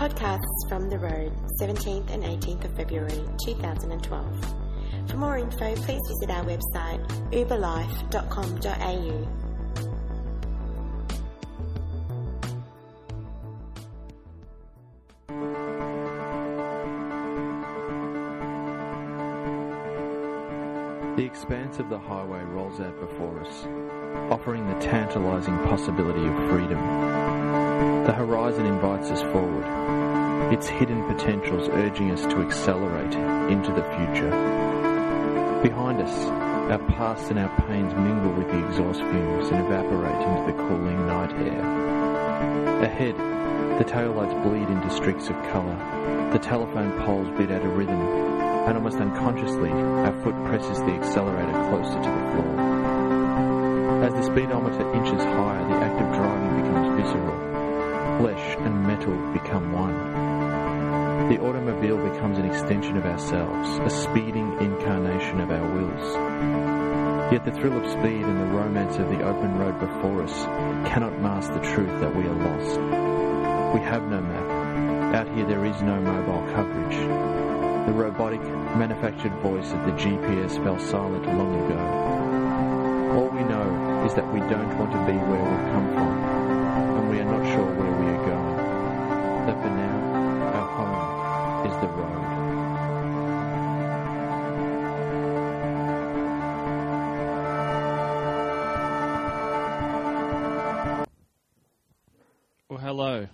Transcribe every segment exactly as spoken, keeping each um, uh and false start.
Podcasts from the road, seventeenth and eighteenth of February two thousand twelve. For more info, please visit our website uber life dot com dot a u. The expanse of the highway rolls out before us, offering the tantalising possibility of freedom. The horizon invites us forward, its hidden potentials urging us to accelerate into the future. Behind us, our past and our pains mingle with the exhaust fumes and evaporate into the cooling night air. Ahead, the taillights bleed into streaks of colour, the telephone poles beat out a rhythm, and almost unconsciously, our foot presses the accelerator closer to the floor. As the speedometer inches higher, the act of driving becomes visceral. Flesh and metal become one. The automobile becomes an extension of ourselves, a speeding incarnation of our wills. Yet the thrill of speed and the romance of the open road before us cannot mask the truth that we are lost. We have no map. Out here there is no mobile coverage. The robotic, manufactured voice of the G P S fell silent long ago. All we know is that we don't want to be where we've come from, and we are not sure where we are going. That for now, our home is the road. Well, hello.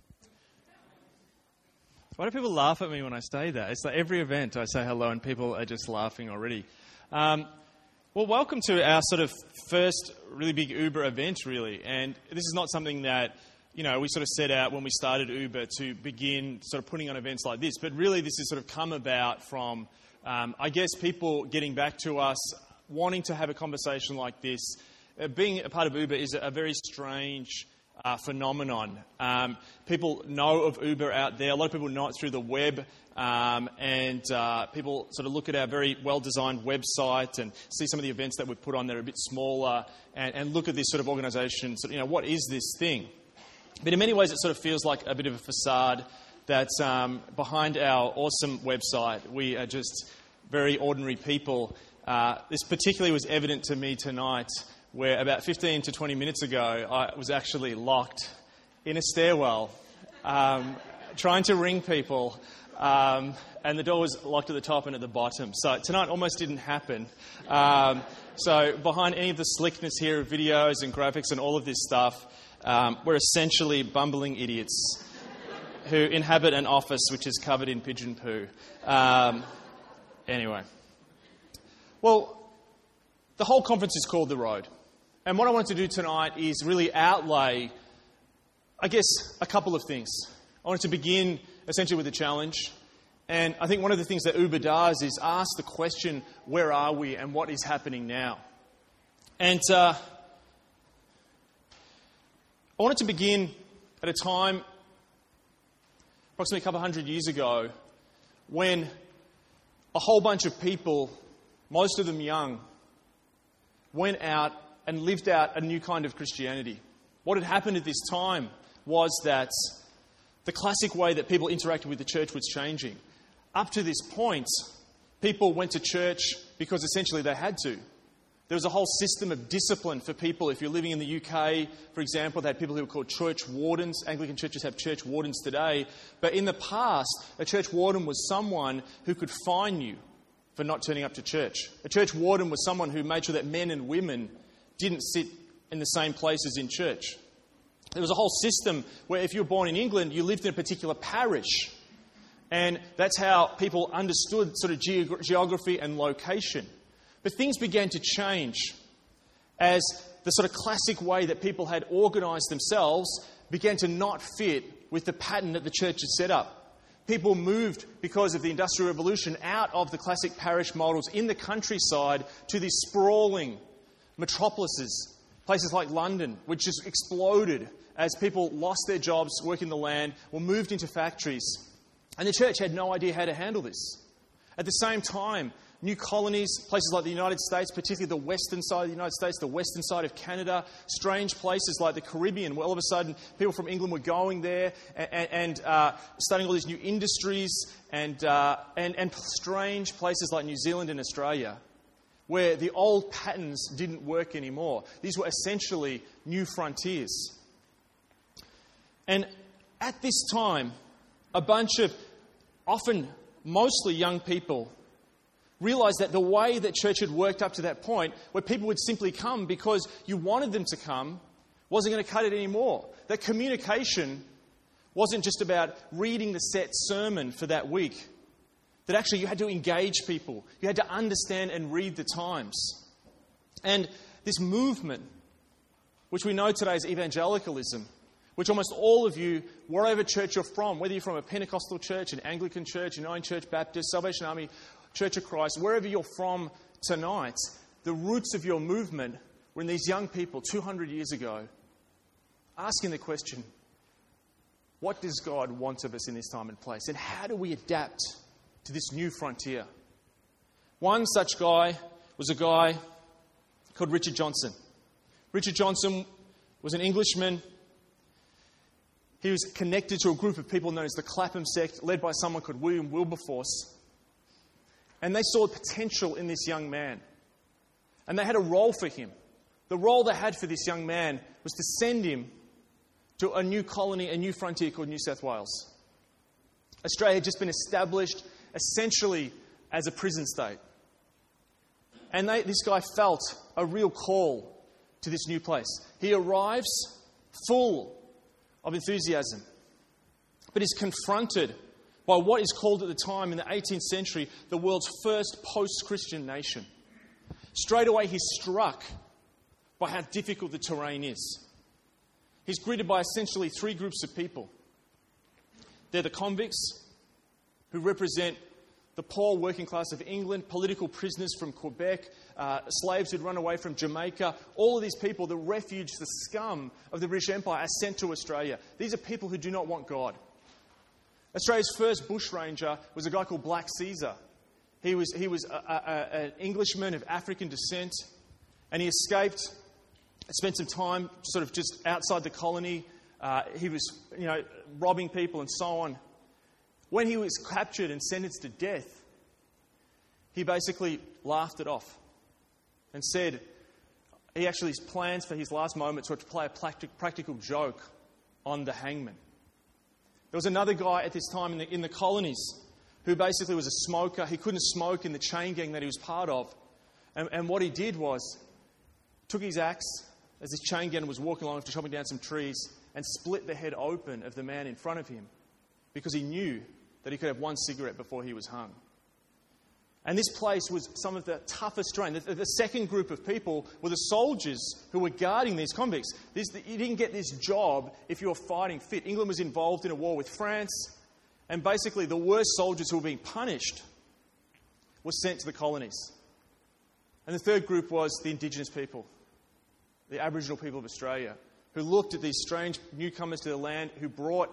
Why do people laugh at me when I say that? It's like every event I say hello and people are just laughing already. Um, well, welcome to our sort of first really big Uber event, really. And this is not something that, you know, we sort of set out when we started Uber to begin sort of putting on events like this. But really this has sort of come about from, um, I guess, people getting back to us, wanting to have a conversation like this. Uh, being a part of Uber is a very strange Uh, phenomenon. Um, people know of Uber out there. A lot of people know it through the web, um, and uh, people sort of look at our very well-designed website and see some of the events that we've put on that are a bit smaller, and, and look at this sort of organisation. So, you know, what is this thing? But in many ways, it sort of feels like a bit of a facade. That um, behind our awesome website, we are just very ordinary people. Uh, this particularly was evident to me tonight, where about fifteen to twenty minutes ago, I was actually locked in a stairwell, um, trying to ring people, um, and the door was locked at the top and at the bottom. So tonight almost didn't happen. Um, so behind any of the slickness here of videos and graphics and all of this stuff, um, we're essentially bumbling idiots who inhabit an office which is covered in pigeon poo. Um, anyway. Well, the whole conference is called The Road. And what I wanted to do tonight is really outlay, I guess, a couple of things. I wanted to begin essentially with a challenge. And I think one of the things that Uber does is ask the question, where are we and what is happening now? And uh, I wanted to begin at a time, approximately a couple of hundred years ago, when a whole bunch of people, most of them young, went out and lived out a new kind of Christianity. What had happened at this time was that the classic way that people interacted with the church was changing. Up to this point, people went to church because essentially they had to. There was a whole system of discipline for people. If you're living in the U K, for example, they had people who were called church wardens. Anglican churches have church wardens today. But in the past, a church warden was someone who could fine you for not turning up to church. A church warden was someone who made sure that men and women didn't sit in the same places in church. There was a whole system where if you were born in England, you lived in a particular parish. And that's how people understood sort of ge- geography and location. But things began to change as the sort of classic way that people had organised themselves began to not fit with the pattern that the church had set up. People moved, because of the Industrial Revolution, out of the classic parish models in the countryside to these sprawling metropolises, places like London, which just exploded as people lost their jobs working the land or moved into factories. And the church had no idea how to handle this. At the same time, new colonies, places like the United States, particularly the western side of the United States, the western side of Canada, strange places like the Caribbean, where all of a sudden people from England were going there and, and uh, starting all these new industries, and, uh, and, and strange places like New Zealand and Australia, where the old patterns didn't work anymore. These were essentially new frontiers. And at this time, a bunch of often mostly young people realised that the way that church had worked up to that point, where people would simply come because you wanted them to come, wasn't going to cut it anymore. That communication wasn't just about reading the set sermon for that week. That actually you had to engage people. You had to understand and read the times. And this movement, which we know today as evangelicalism, which almost all of you, wherever church you're from, whether you're from a Pentecostal church, an Anglican church, an United Church Baptist, Salvation Army, Church of Christ, wherever you're from tonight, the roots of your movement were in these young people two hundred years ago, asking the question, what does God want of us in this time and place? And how do we adapt to this new frontier? One such guy was a guy called Richard Johnson. Richard Johnson was an Englishman. He was connected to a group of people known as the Clapham sect, led by someone called William Wilberforce. And they saw potential in this young man. And they had a role for him. The role they had for this young man was to send him to a new colony, a new frontier called New South Wales. Australia had just been established essentially as a prison state. And they, this guy felt a real call to this new place. He arrives full of enthusiasm, but is confronted by what is called at the time in the eighteenth century the world's first post-Christian nation. Straight away he's struck by how difficult the terrain is. He's greeted by essentially three groups of people. They're the convicts, who represent the poor working class of England, political prisoners from Quebec, uh, slaves who'd run away from Jamaica. All of these people, the refuge, the scum of the British Empire, are sent to Australia. These are people who do not want God. Australia's first bushranger was a guy called Black Caesar. He was, he was a, a, a, an Englishman of African descent, and he escaped, spent some time sort of just outside the colony. Uh, he was, you know, robbing people and so on. When he was captured and sentenced to death, he basically laughed it off and said he actually plans for his last moments were to play a practical joke on the hangman. There was another guy at this time in the, in the colonies who basically was a smoker. He couldn't smoke in the chain gang that he was part of. And, and what he did was took his axe as this chain gang was walking along after chopping down some trees and split the head open of the man in front of him because he knew that he could have one cigarette before he was hung. And this place was some of the toughest terrain. The, the second group of people were the soldiers who were guarding these convicts. This, you didn't get this job if you were fighting fit. England was involved in a war with France, and basically the worst soldiers who were being punished were sent to the colonies. And the third group was the Indigenous people, the Aboriginal people of Australia, who looked at these strange newcomers to the land, who brought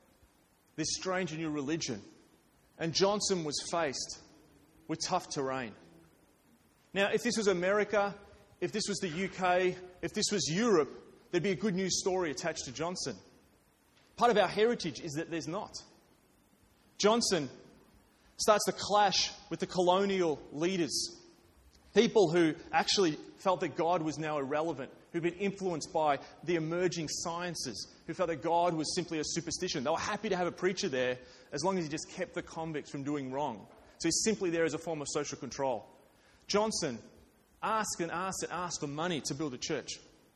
this strange new religion. And Johnson was faced with tough terrain. Now, if this was America, if this was the U K, if this was Europe, there'd be a good news story attached to Johnson. Part of our heritage is that there's not. Johnson starts to clash with the colonial leaders, people who actually felt that God was now irrelevant, who'd been influenced by the emerging sciences, who felt that God was simply a superstition. They were happy to have a preacher there as long as he just kept the convicts from doing wrong. So he's simply there as a form of social control. Johnson asked and asked and asked for money to build a church.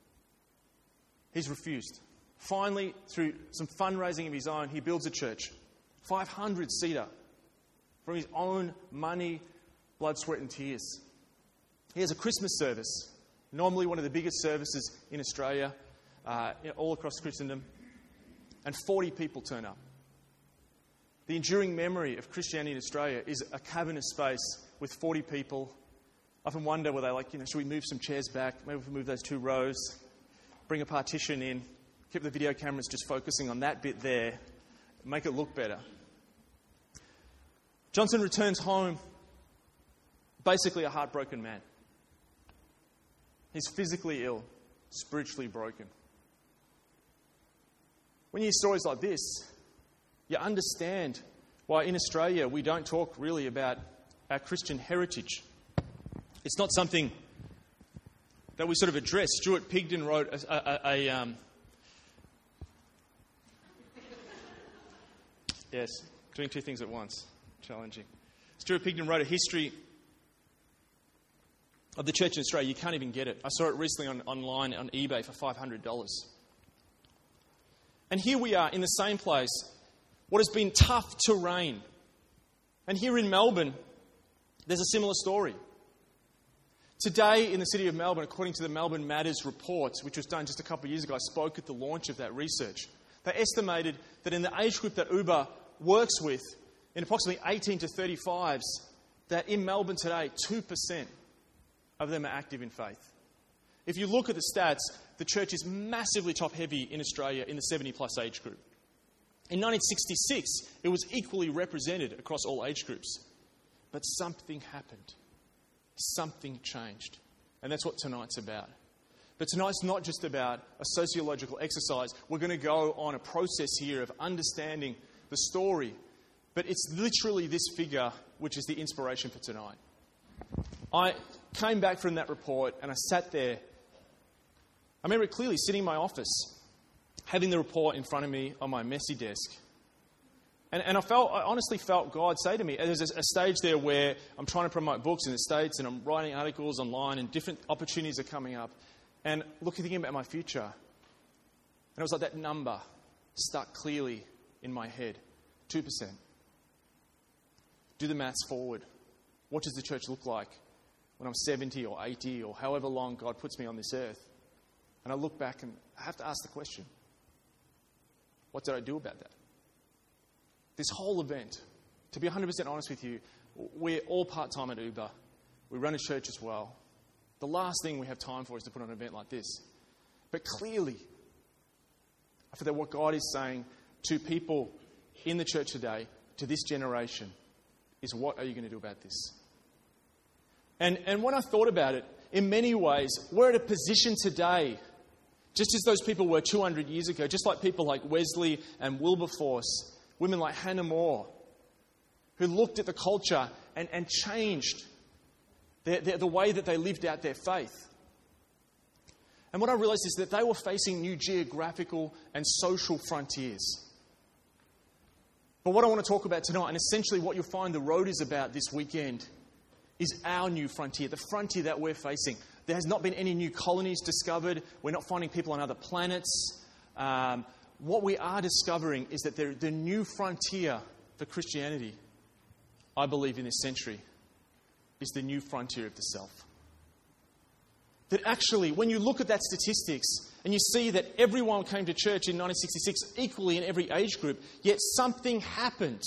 He's refused. Finally, through some fundraising of his own, he builds a church. five hundred seater. From his own money, blood, sweat and tears. He has a Christmas service. Normally one of the biggest services in Australia, uh, all across Christendom. And forty people turn up. The enduring memory of Christianity in Australia is a cavernous space with forty people. I often wonder whether they like, you know, should we move some chairs back? Maybe if we move those two rows, bring a partition in, keep the video cameras just focusing on that bit there, make it look better. Johnson returns home Basically a heartbroken man. He's physically ill, spiritually broken. When you hear stories like this, you understand why in Australia we don't talk really about our Christian heritage. It's not something that we sort of address. Stuart Pigden wrote a... a, a um, yes, doing two things at once. Challenging. Stuart Pigden wrote a history of the church in Australia. You can't even get it. I saw it recently on, online on eBay for five hundred dollars. And here we are in the same place, what has been tough terrain. And here in Melbourne, there's a similar story. Today in the city of Melbourne, according to the Melbourne Matters report, which was done just a couple of years ago, I spoke at the launch of that research. They estimated that in the age group that Uber works with, in approximately eighteen to thirty-fives, that in Melbourne today, two percent of them are active in faith. If you look at the stats, the church is massively top-heavy in Australia in the seventy-plus age group. In nineteen sixty-six, it was equally represented across all age groups. But something happened. Something changed. And that's what tonight's about. But tonight's not just about a sociological exercise. We're going to go on a process here of understanding the story. But it's literally this figure which is the inspiration for tonight. I came back from that report and I sat there. I remember it clearly, sitting in my office, having the report in front of me on my messy desk. And, and I felt, I honestly felt God say to me, there's a, a stage there where I'm trying to promote books in the States and I'm writing articles online and different opportunities are coming up. And looking, thinking about my future. And it was like that number stuck clearly in my head. two percent. Do the maths forward. What does the church look like when I'm seventy or eighty or however long God puts me on this earth? And I look back and I have to ask the question, what did I do about that? This whole event, to be one hundred percent honest with you, we're all part-time at Uber. We run a church as well. The last thing we have time for is to put on an event like this. But clearly, I feel that what God is saying to people in the church today, to this generation, is what are you going to do about this? And, and when I thought about it, in many ways, we're at a position today, just as those people were two hundred years ago, just like people like Wesley and Wilberforce, women like Hannah More, who looked at the culture and, and changed the, the, the way that they lived out their faith. And what I realized is that they were facing new geographical and social frontiers. But what I want to talk about tonight, and essentially what you'll find the road is about this weekend, is our new frontier, the frontier that we're facing. There has not been any new colonies discovered. We're not finding people on other planets. Um, what we are discovering is that the, the new frontier for Christianity, I believe in this century, is the new frontier of the self. That actually, when you look at that statistics and you see that everyone came to church in nineteen sixty-six equally in every age group, yet something happened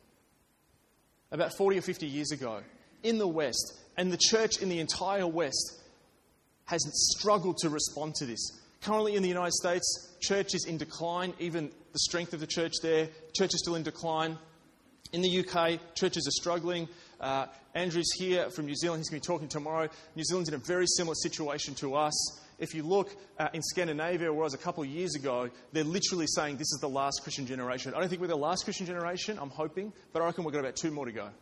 about forty or fifty years ago in the West, and the church in the entire West has struggled to respond to this. Currently in the United States, church is in decline, even the strength of the church there. Church is still in decline. In the U K, churches are struggling. Uh, Andrew's here from New Zealand. He's going to be talking tomorrow. New Zealand's in a very similar situation to us. If you look uh, in Scandinavia, where I was a couple of years ago, they're literally saying this is the last Christian generation. I don't think we're the last Christian generation, I'm hoping, but I reckon we've got about two more to go.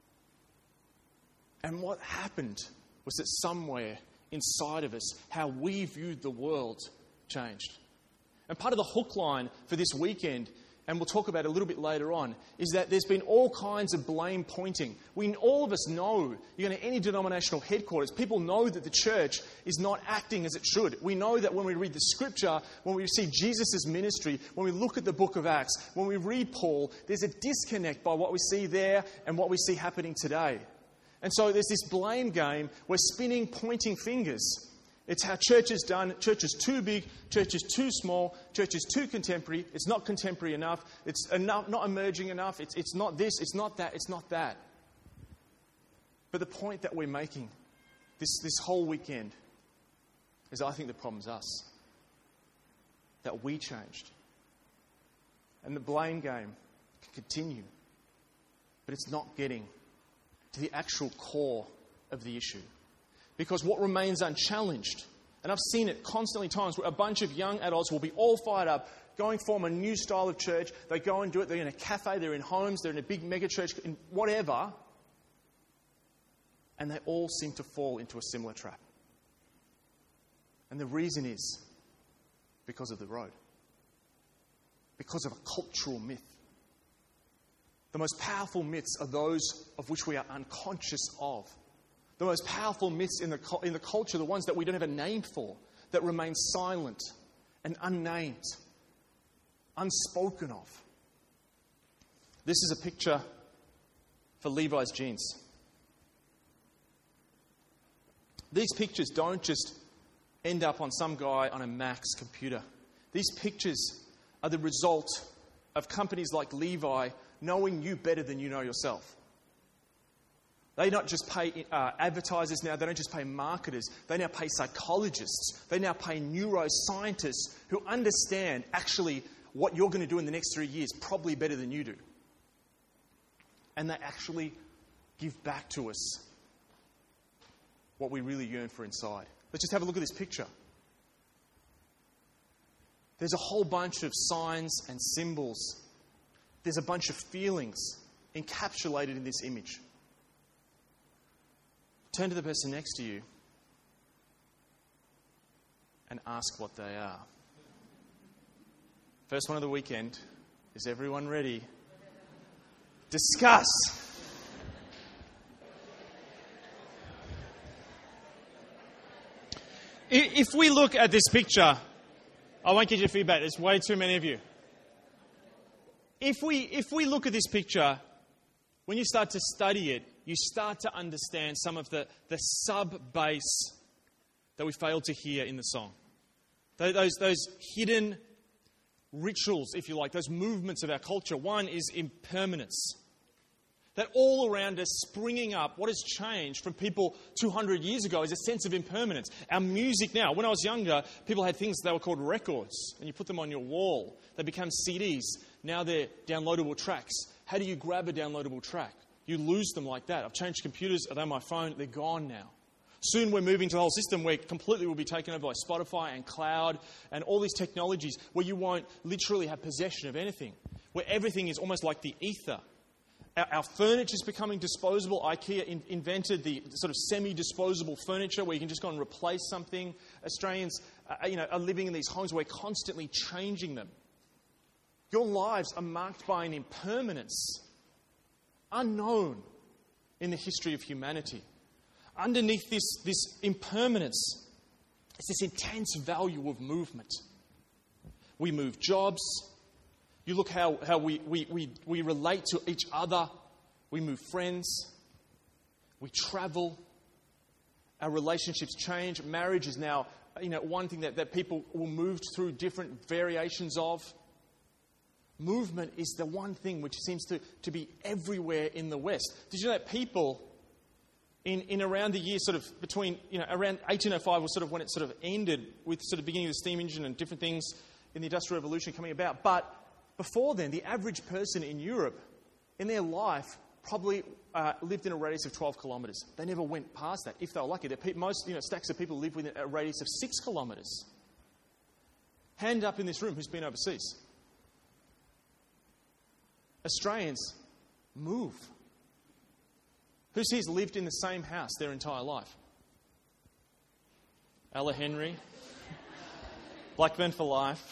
And what happened was that somewhere inside of us, how we viewed the world changed. And part of the hook line for this weekend, and we'll talk about it a little bit later on, is that there's been all kinds of blame pointing. We, all of us know, you go to any denominational headquarters, people know that the church is not acting as it should. We know that when we read the scripture, when we see Jesus' ministry, when we look at the book of Acts, when we read Paul, there's a disconnect by what we see there and what we see happening today. And so there's this blame game. We're spinning, pointing fingers. It's how church is done. Church is too big. Church is too small. Church is too contemporary. It's not contemporary enough. It's enough, not emerging enough. It's, it's not this. It's not that. It's not that. But the point that we're making this, this whole weekend is I think the problem's us. That we changed. And the blame game can continue. But it's not getting to the actual core of the issue. Because what remains unchallenged, and I've seen it constantly times where a bunch of young adults will be all fired up, going form a new style of church. They go and do it. They're in a cafe, they're in homes, they're in a big mega church, in whatever. And they all seem to fall into a similar trap. And the reason is because of the road. Because of a cultural myth. The most powerful myths are those of which we are unconscious of. The most powerful myths in the, in the culture, the ones that we don't have a name for, that remain silent and unnamed, unspoken of. This is a picture for Levi's jeans. These pictures don't just end up on some guy on a Mac's computer. These pictures are the result of companies like Levi knowing you better than you know yourself. They not just pay uh, advertisers now, they don't just pay marketers, they now pay psychologists, they now pay neuroscientists who understand actually what you're going to do in the next three years probably better than you do. And they actually give back to us what we really yearn for inside. Let's just have a look at this picture. There's a whole bunch of signs and symbols. There's a bunch of feelings encapsulated in this image. Turn to the person next to you and ask what they are. First one of the weekend. Is everyone ready? Discuss. If we look at this picture, I won't get your feedback. There's way too many of you. If we if we look at this picture, when you start to study it, you start to understand some of the, the sub-bass that we failed to hear in the song. Those, those hidden rituals, if you like, those movements of our culture. One is impermanence. That all around us, springing up, what has changed from people two hundred years ago is a sense of impermanence. Our music now, when I was younger, people had things that were called records, and you put them on your wall. They become C Ds. Now they're downloadable tracks. How do you grab a downloadable track? You lose them like that. I've changed computers, they're on my phone, they're gone now. Soon we're moving to a whole system where completely will be taken over by Spotify and cloud and all these technologies where you won't literally have possession of anything, where everything is almost like the ether. Our, our furniture is becoming disposable. IKEA in, invented the sort of semi-disposable furniture where you can just go and replace something. Australians uh, you know, are living in these homes where we're constantly changing them. Your lives are marked by an impermanence unknown in the history of humanity. Underneath this, this impermanence is this intense value of movement. We move jobs. You look how, how we, we, we, we relate to each other. We move friends. We travel. Our relationships change. Marriage is now, you know, one thing that, that people will move through different variations of. Movement is the one thing which seems to, to be everywhere in the West. Did you know that people in, in around the year sort of between, you know, around eighteen oh five was sort of when it sort of ended with sort of beginning of the steam engine and different things in the Industrial Revolution coming about. But before then, the average person in Europe, in their life, probably uh, lived in a radius of twelve kilometres. They never went past that, if they were lucky. Pe- most you know, stacks of people live within a radius of six kilometres. Hand up in this room who's been overseas. Australians move. Who's here's lived in the same house their entire life? Ella Henry. Blackburn for life.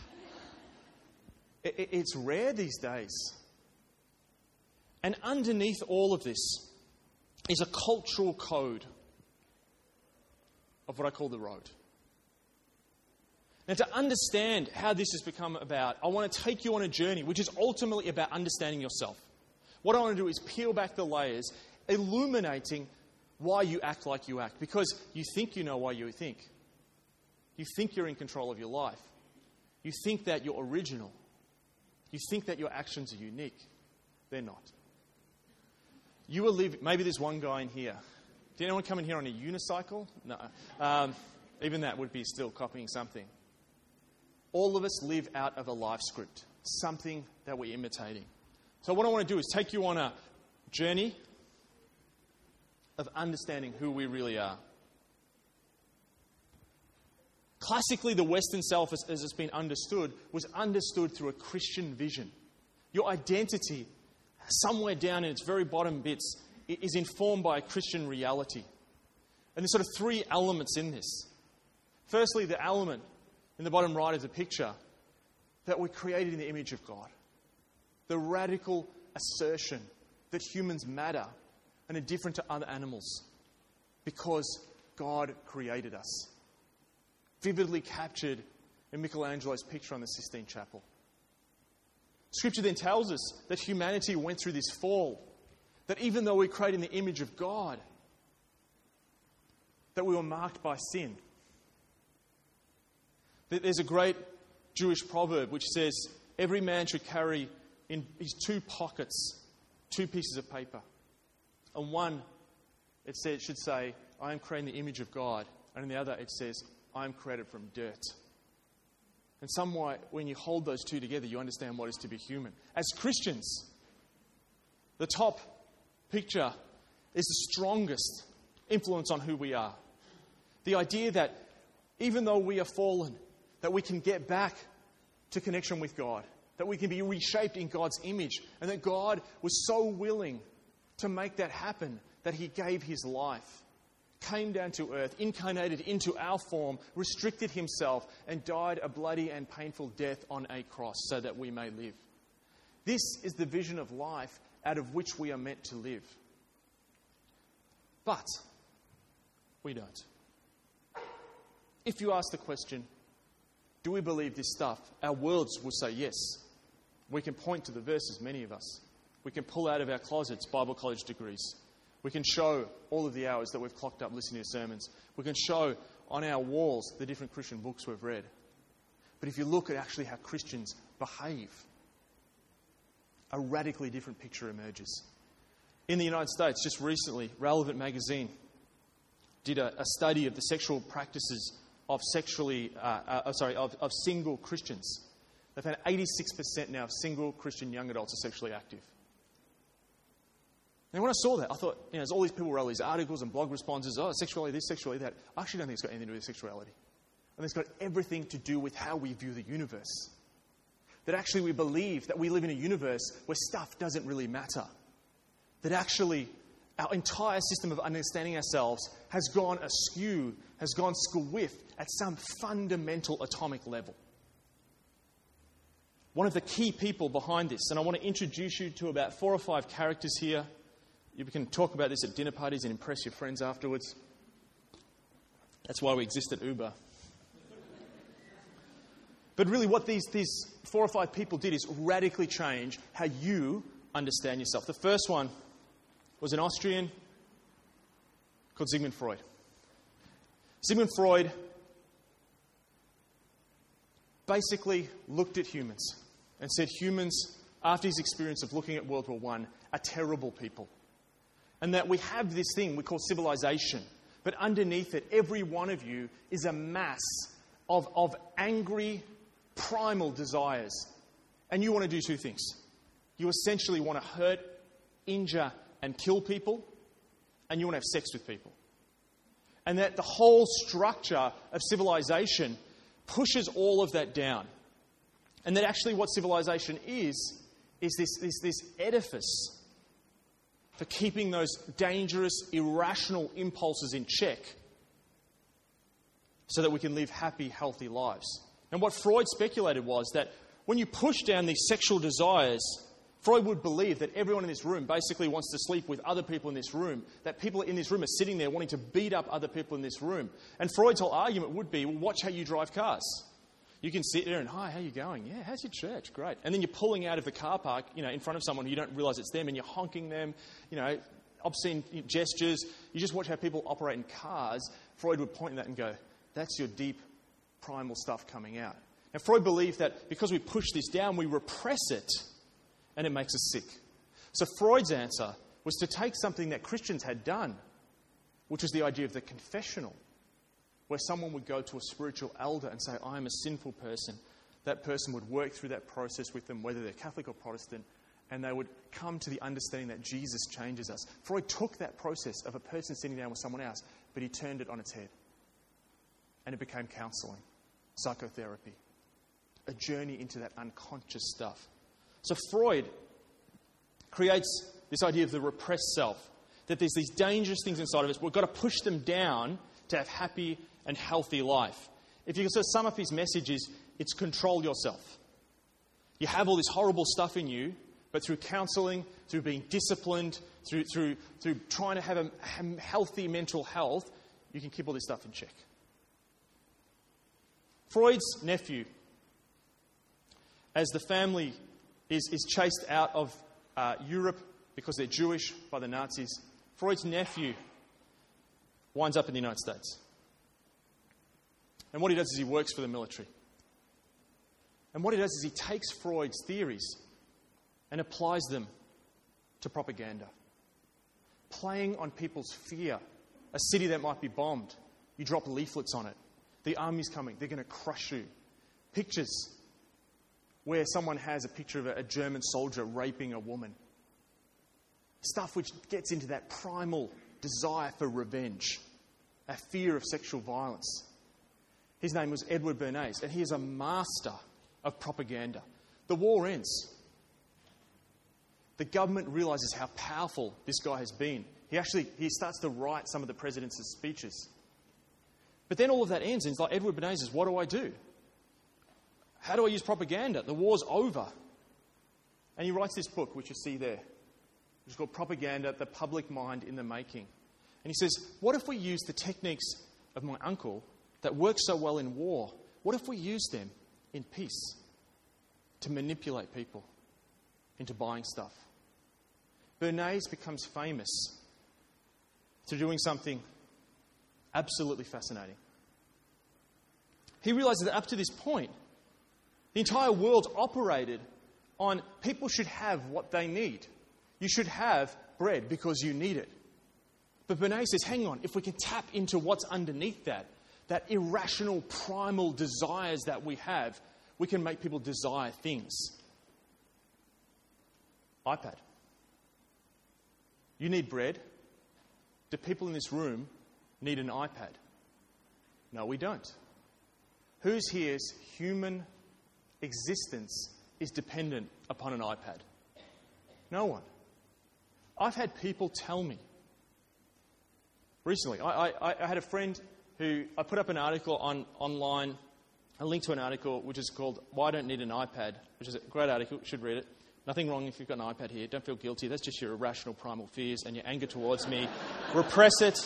It, it, it's rare these days. And underneath all of this is a cultural code of what I call the road. Now, to understand how this has become about, I want to take you on a journey which is ultimately about understanding yourself. What I want to do is peel back the layers, illuminating why you act like you act. Because you think you know why you think. You think you're in control of your life. You think that you're original. You think that your actions are unique. They're not. You are living... Maybe there's one guy in here. Did anyone come in here on a unicycle? No. Um, even that would be still copying something. All of us live out of a life script, something that we're imitating. So what I want to do is take you on a journey of understanding who we really are. Classically, the Western self, as, as it's been understood, was understood through a Christian vision. Your identity, somewhere down in its very bottom bits, is informed by a Christian reality. And there's sort of three elements in this. Firstly, the element in the bottom right of the picture that we're created in the image of God. The radical assertion that humans matter and are different to other animals because God created us. Vividly captured in Michelangelo's picture on the Sistine Chapel. Scripture then tells us that humanity went through this fall, that even though we're created in the image of God, that we were marked by sin. There's a great Jewish proverb which says, every man should carry in his two pockets two pieces of paper. And one, it says, should say, I am created in the image of God. And in the other, it says, I am created from dirt. And somewhat, when you hold those two together, you understand what it is to be human. As Christians, the top picture is the strongest influence on who we are. The idea that even though we are fallen, that we can get back to connection with God, that we can be reshaped in God's image, and that God was so willing to make that happen that He gave His life, came down to earth, incarnated into our form, restricted Himself, and died a bloody and painful death on a cross so that we may live. This is the vision of life out of which we are meant to live. But we don't. If you ask the question, do we believe this stuff? Our worlds will say yes. We can point to the verses, many of us. We can pull out of our closets Bible college degrees. We can show all of the hours that we've clocked up listening to sermons. We can show on our walls the different Christian books we've read. But if you look at actually how Christians behave, a radically different picture emerges. In the United States, just recently, Relevant Magazine did a, a study of the sexual practices of sexually, uh, uh, sorry, of, of single Christians. They found eighty-six percent now of single Christian young adults are sexually active. And when I saw that, I thought, you know, there's all these people wrote these articles and blog responses, oh, sexuality this, sexuality that. I actually don't think it's got anything to do with sexuality. And it's got everything to do with how we view the universe. That actually we believe that we live in a universe where stuff doesn't really matter. That actually our entire system of understanding ourselves has gone askew, has gone squiff at some fundamental atomic level. One of the key people behind this, and I want to introduce you to about four or five characters here. You can talk about this at dinner parties and impress your friends afterwards. That's why we exist at Uber. But really what these, these four or five people did is radically change how you understand yourself. The first one was an Austrian called Sigmund Freud. Sigmund Freud basically looked at humans and said humans, after his experience of looking at World War One, are terrible people. And that we have this thing we call civilization, but underneath it, every one of you is a mass of, of angry, primal desires. And you want to do two things. You essentially want to hurt, injure, and kill people, and you want to have sex with people. And that the whole structure of civilization pushes all of that down. And that actually what civilization is, is this, this, this edifice for keeping those dangerous, irrational impulses in check so that we can live happy, healthy lives. And what Freud speculated was that when you push down these sexual desires, Freud would believe that everyone in this room basically wants to sleep with other people in this room, that people in this room are sitting there wanting to beat up other people in this room. And Freud's whole argument would be, well, watch how you drive cars. You can sit there and, hi, how you going? Yeah, how's your church? Great. And then you're pulling out of the car park, you know, in front of someone, you don't realise it's them, and you're honking them, you know, obscene gestures. You just watch how people operate in cars. Freud would point at that and go, that's your deep, primal stuff coming out. Now, Freud believed that because we push this down, we repress it, and it makes us sick. So Freud's answer was to take something that Christians had done, which was the idea of the confessional, where someone would go to a spiritual elder and say, I am a sinful person. That person would work through that process with them, whether they're Catholic or Protestant, and they would come to the understanding that Jesus changes us. Freud took that process of a person sitting down with someone else, but he turned it on its head. And it became counselling, psychotherapy, a journey into that unconscious stuff. So Freud creates this idea of the repressed self, that there's these dangerous things inside of us. We've got to push them down to have happy and healthy life. If you can sort of sum up his message, is it's control yourself. You have all this horrible stuff in you, but through counselling, through being disciplined, through, through, through trying to have a healthy mental health, you can keep all this stuff in check. Freud's nephew, as the family is, is chased out of uh, Europe because they're Jewish by the Nazis, Freud's nephew winds up in the United States. And what he does is he works for the military. And what he does is he takes Freud's theories and applies them to propaganda. Playing on people's fear. A city that might be bombed. You drop leaflets on it. The army's coming. They're going to crush you. Pictures where someone has a picture of a German soldier raping a woman. Stuff which gets into that primal desire for revenge. A fear of sexual violence. His name was Edward Bernays, and he is a master of propaganda. The war ends. The government realises how powerful this guy has been. He actually he starts to write some of the president's speeches. But then all of that ends, and it's like, Edward Bernays says, what do I do? How do I use propaganda? The war's over. And he writes this book, which you see there, which is called Propaganda, the Public Mind in the Making. And he says, what if we use the techniques of my uncle that work so well in war? What if we use them in peace to manipulate people into buying stuff? Bernays becomes famous through doing something absolutely fascinating. He realizes that up to this point, the entire world operated on people should have what they need. You should have bread because you need it. But Bernays says, hang on, if we can tap into what's underneath that, that irrational, primal desires that we have, we can make people desire things. iPad. You need bread. Do people in this room need an iPad? No, we don't. Whose here's human existence is dependent upon an iPad? No one. I've had people tell me recently, I, I, I had a friend who, I put up an article on online, a link to an article which is called Why I Don't Need an iPad, which is a great article, you should read it. Nothing wrong if you've got an iPad here. Don't feel guilty. That's just your irrational primal fears and your anger towards me. Repress it.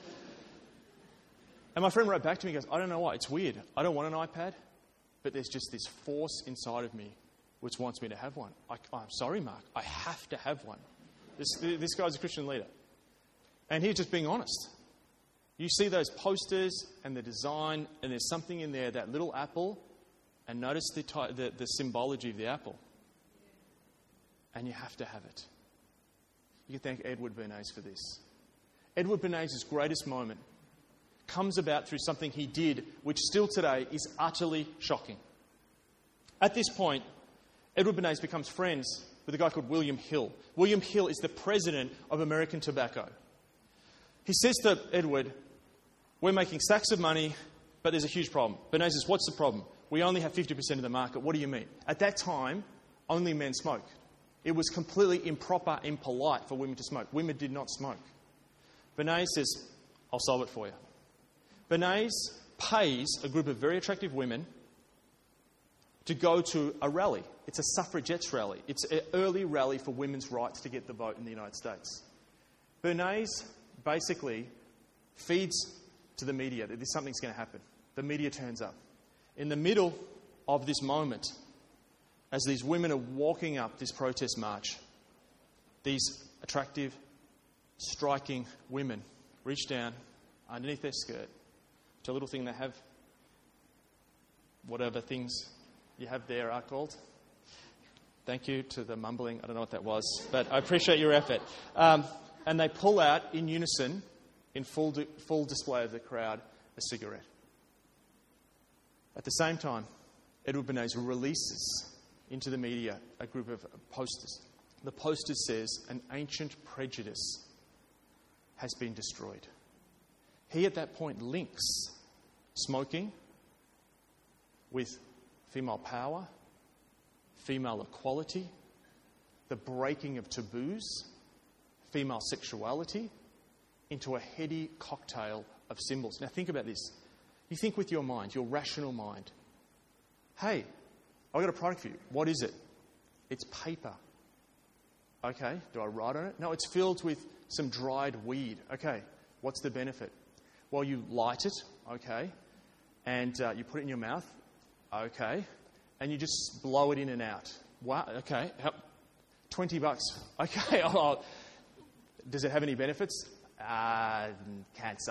And my friend wrote back to me and goes, I don't know why. It's weird. I don't want an iPad, but there's just this force inside of me which wants me to have one. I, I'm sorry, Mark. I have to have one. This, this guy's a Christian leader. And he's just being honest. You see those posters and the design, and there's something in there, that little apple, and notice the, ty- the, the symbology of the apple. And you have to have it. You can thank Edward Bernays for this. Edward Bernays' greatest moment comes about through something he did, which still today is utterly shocking. At this point, Edward Bernays becomes friends with a guy called William Hill. William Hill is the president of American Tobacco. He says to Edward, we're making stacks of money, but there's a huge problem. Bernays says, what's the problem? We only have fifty percent of the market. What do you mean? At that time, only men smoked. It was completely improper, impolite for women to smoke. Women did not smoke. Bernays says, I'll solve it for you. Bernays pays a group of very attractive women to go to a rally. It's a suffragettes rally. It's an early rally for women's rights to get the vote in the United States. Bernays basically feeds to the media that something's going to happen. The media turns up. In the middle of this moment, as these women are walking up this protest march, these attractive, striking women reach down underneath their skirt to a little thing they have, whatever things you have there are called. Thank you to the mumbling. I don't know what that was, but I appreciate your effort. Um, and they pull out in unison, in full, di- full display of the crowd, a cigarette. At the same time, Edward Bernays releases into the media a group of posters the poster says, an ancient prejudice has been destroyed. He at that point links smoking with female power, female equality, the breaking of taboos, female sexuality, into a heady cocktail of symbols. Now think about this. You think with your mind, your rational mind. Hey, I've got a product for you. What is it? It's paper. Okay, do I write on it? No, it's filled with some dried weed. Okay, what's the benefit? Well, you light it, okay, and uh, you put it in your mouth, okay, and you just blow it in and out. Wow, okay, twenty bucks. Okay, oh, does it have any benefits? Uh, cancer.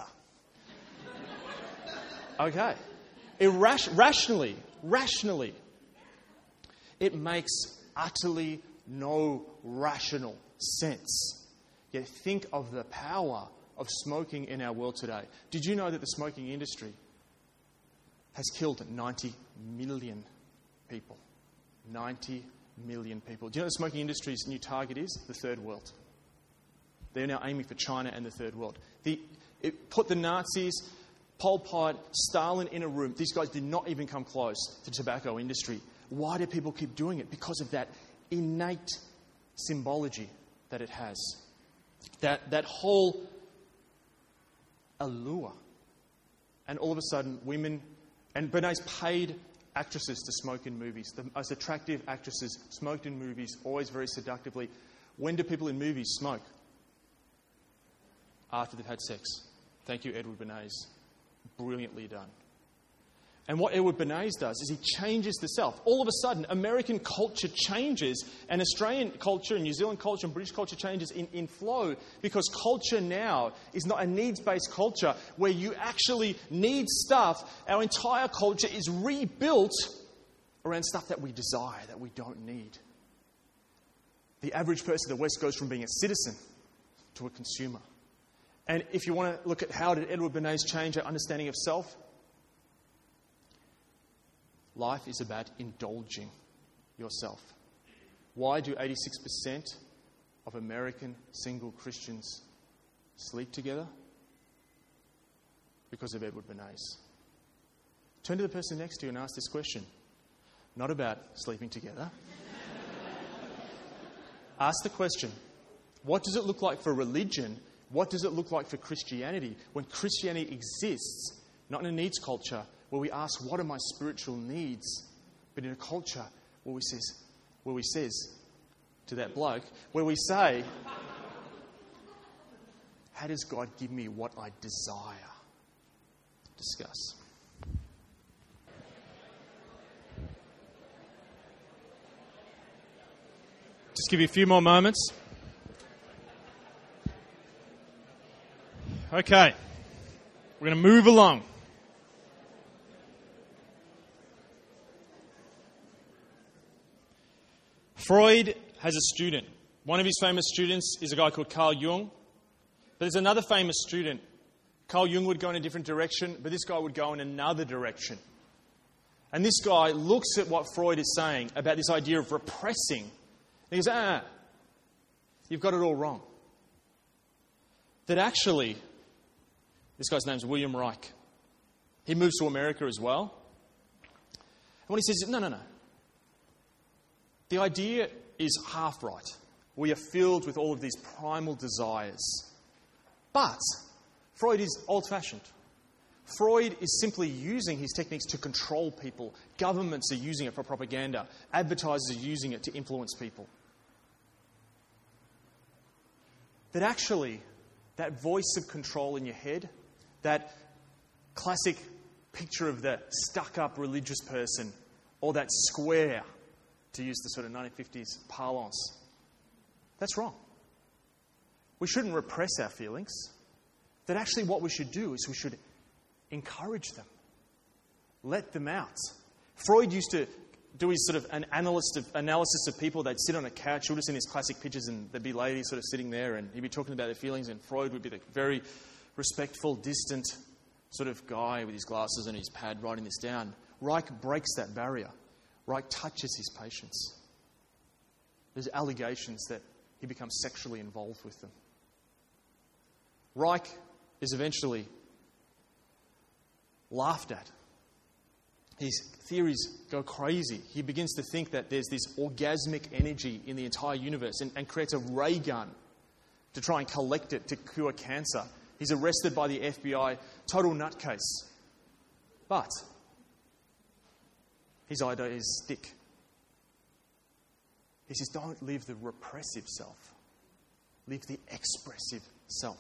Okay. Irras- rationally, rationally, it makes utterly no rational sense. Yet think of the power of smoking in our world today. Did you know that the smoking industry has killed ninety million people? ninety million people. Do you know the smoking industry's new target is? The third world. They're now aiming for China and the third world. The, it put the Nazis, Pol Pot, Stalin in a room. These guys did not even come close to the tobacco industry. Why do people keep doing it? Because of that innate symbology that it has. That, that whole allure. And all of a sudden, women... And Bernays paid actresses to smoke in movies. The most attractive actresses smoked in movies, always very seductively. When do people in movies smoke? After they've had sex. Thank you, Edward Bernays. Brilliantly done. And what Edward Bernays does is he changes the self. All of a sudden, American culture changes, and Australian culture, and New Zealand culture, and British culture changes in, in flow, because culture now is not a needs-based culture where you actually need stuff. Our entire culture is rebuilt around stuff that we desire, that we don't need. The average person in the West goes from being a citizen to a consumer. And if you want to look at how did Edward Bernays change our understanding of self, life is about indulging yourself. Why do eighty-six percent of American single Christians sleep together? Because of Edward Bernays. Turn to the person next to you and ask this question. Not about sleeping together. Ask the question, what does it look like for religion? What does it look like for Christianity when Christianity exists, not in a needs culture, where we ask, what are my spiritual needs? But in a culture where we says, where we says to that bloke, where we say, how does God give me what I desire? Discuss. Just give you a few more moments. Okay, we're going to move along. Freud has a student. One of his famous students is a guy called Carl Jung. But there's another famous student. Carl Jung would go in a different direction, but this guy would go in another direction. And this guy looks at what Freud is saying about this idea of repressing. And he goes, ah, you've got it all wrong. That actually, this guy's name's William Reich. He moves to America as well. And when he says, no, no, no. The idea is half right. We are filled with all of these primal desires. But Freud is old-fashioned. Freud is simply using his techniques to control people. Governments are using it for propaganda. Advertisers are using it to influence people. That actually, that voice of control in your head, that classic picture of the stuck-up religious person, or that square, to use the sort of nineteen fifties parlance, that's wrong. We shouldn't repress our feelings. That actually what we should do is we should encourage them. Let them out. Freud used to do his sort of an analyst of, analysis of people. They'd sit on a couch. You'll just see these classic pictures and there'd be ladies sort of sitting there and he'd be talking about their feelings, and Freud would be the very respectful, distant sort of guy with his glasses and his pad writing this down. Reich breaks that barrier. Reich touches his patients. there's allegations that he becomes sexually involved with them. Reich is eventually laughed at. His theories go crazy. He begins to think that there's this orgasmic energy in the entire universe and, and creates a ray gun to try and collect it to cure cancer. He's arrested by the F B I, total nutcase. But his idea is stick. He says, don't live the repressive self. Live the expressive self.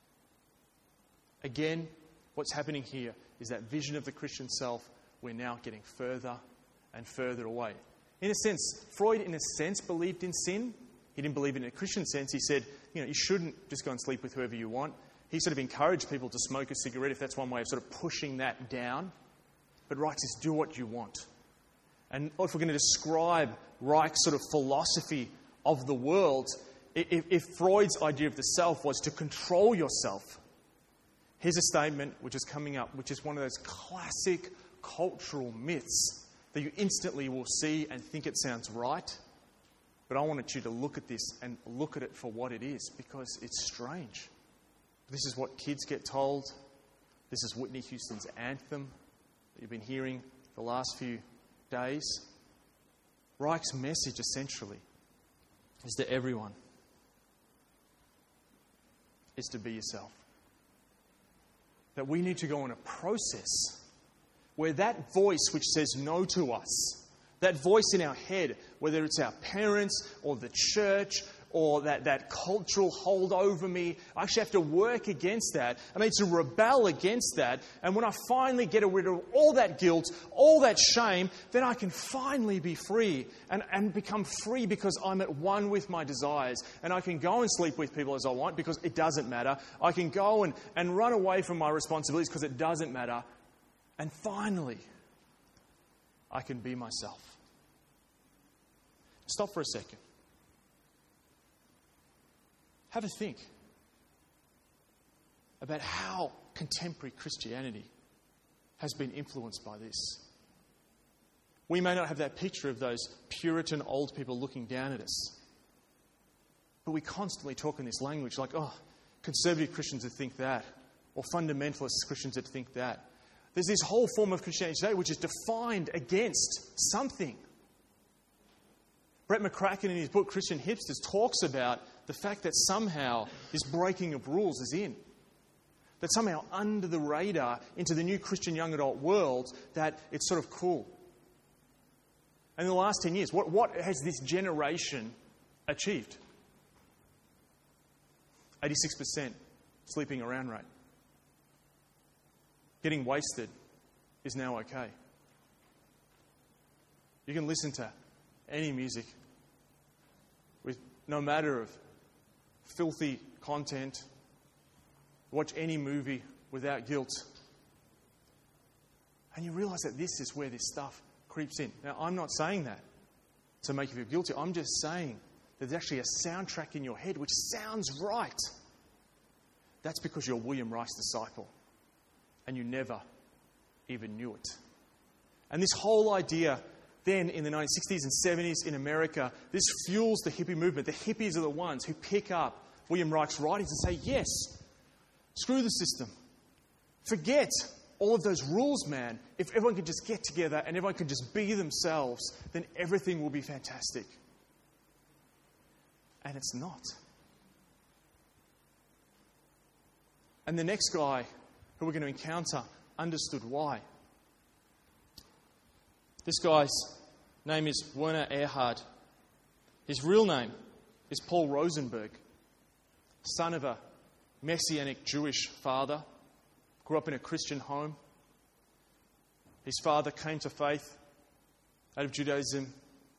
Again, what's happening here is that vision of the Christian self, we're now getting further and further away. In a sense, Freud, in a sense, believed in sin. He didn't believe in a Christian sense. He said, you know, you shouldn't just go and sleep with whoever you want. He sort of encouraged people to smoke a cigarette, if that's one way of sort of pushing that down. But Reich says, do what you want. And if we're going to describe Reich's sort of philosophy of the world, if, if Freud's idea of the self was to control yourself, here's a statement which is coming up, which is one of those classic cultural myths that you instantly will see and think it sounds right. But I wanted you to look at this and look at it for what it is, because it's strange. This is what kids get told. This is Whitney Houston's anthem that you've been hearing the last few days. Reich's message, essentially, is to everyone, is to be yourself. That we need to go on a process where that voice which says no to us, that voice in our head, whether it's our parents or the church or that, that cultural hold over me, I actually have to work against that. I need to rebel against that. And when I finally get rid of all that guilt, all that shame, then I can finally be free and, and become free because I'm at one with my desires. And I can go and sleep with people as I want because it doesn't matter. I can go and, and run away from my responsibilities because it doesn't matter. And finally, I can be myself. Stop for a second. Have a think about how contemporary Christianity has been influenced by this. We may not have that picture of those Puritan old people looking down at us, but we constantly talk in this language like, oh, conservative Christians would think that, or fundamentalist Christians would think that. There's this whole form of Christianity today which is defined against something. Brett McCracken in his book Christian Hipsters talks about the fact that somehow this breaking of rules is in. That somehow under the radar into the new Christian young adult world that it's sort of cool. And in the last ten years, what, what has this generation achieved? eighty-six percent sleeping around rate. Getting wasted is now okay. You can listen to any music with no matter of filthy content, watch any movie without guilt. And you realize that this is where this stuff creeps in. Now, I'm not saying that to make you feel guilty. I'm just saying that there's actually a soundtrack in your head which sounds right. That's because you're William Reich's disciple and you never even knew it. And this whole idea then in the nineteen sixties and seventies in America, this fuels the hippie movement. The hippies are the ones who pick up William Reich's writings and say, yes, screw the system. Forget all of those rules, man. If everyone could just get together and everyone could just be themselves, then everything will be fantastic. And it's not. And the next guy who we're going to encounter understood why. This guy's name is Werner Erhard. His real name is Paul Rosenberg, son of a Messianic Jewish father, grew up in a Christian home. His father came to faith out of Judaism.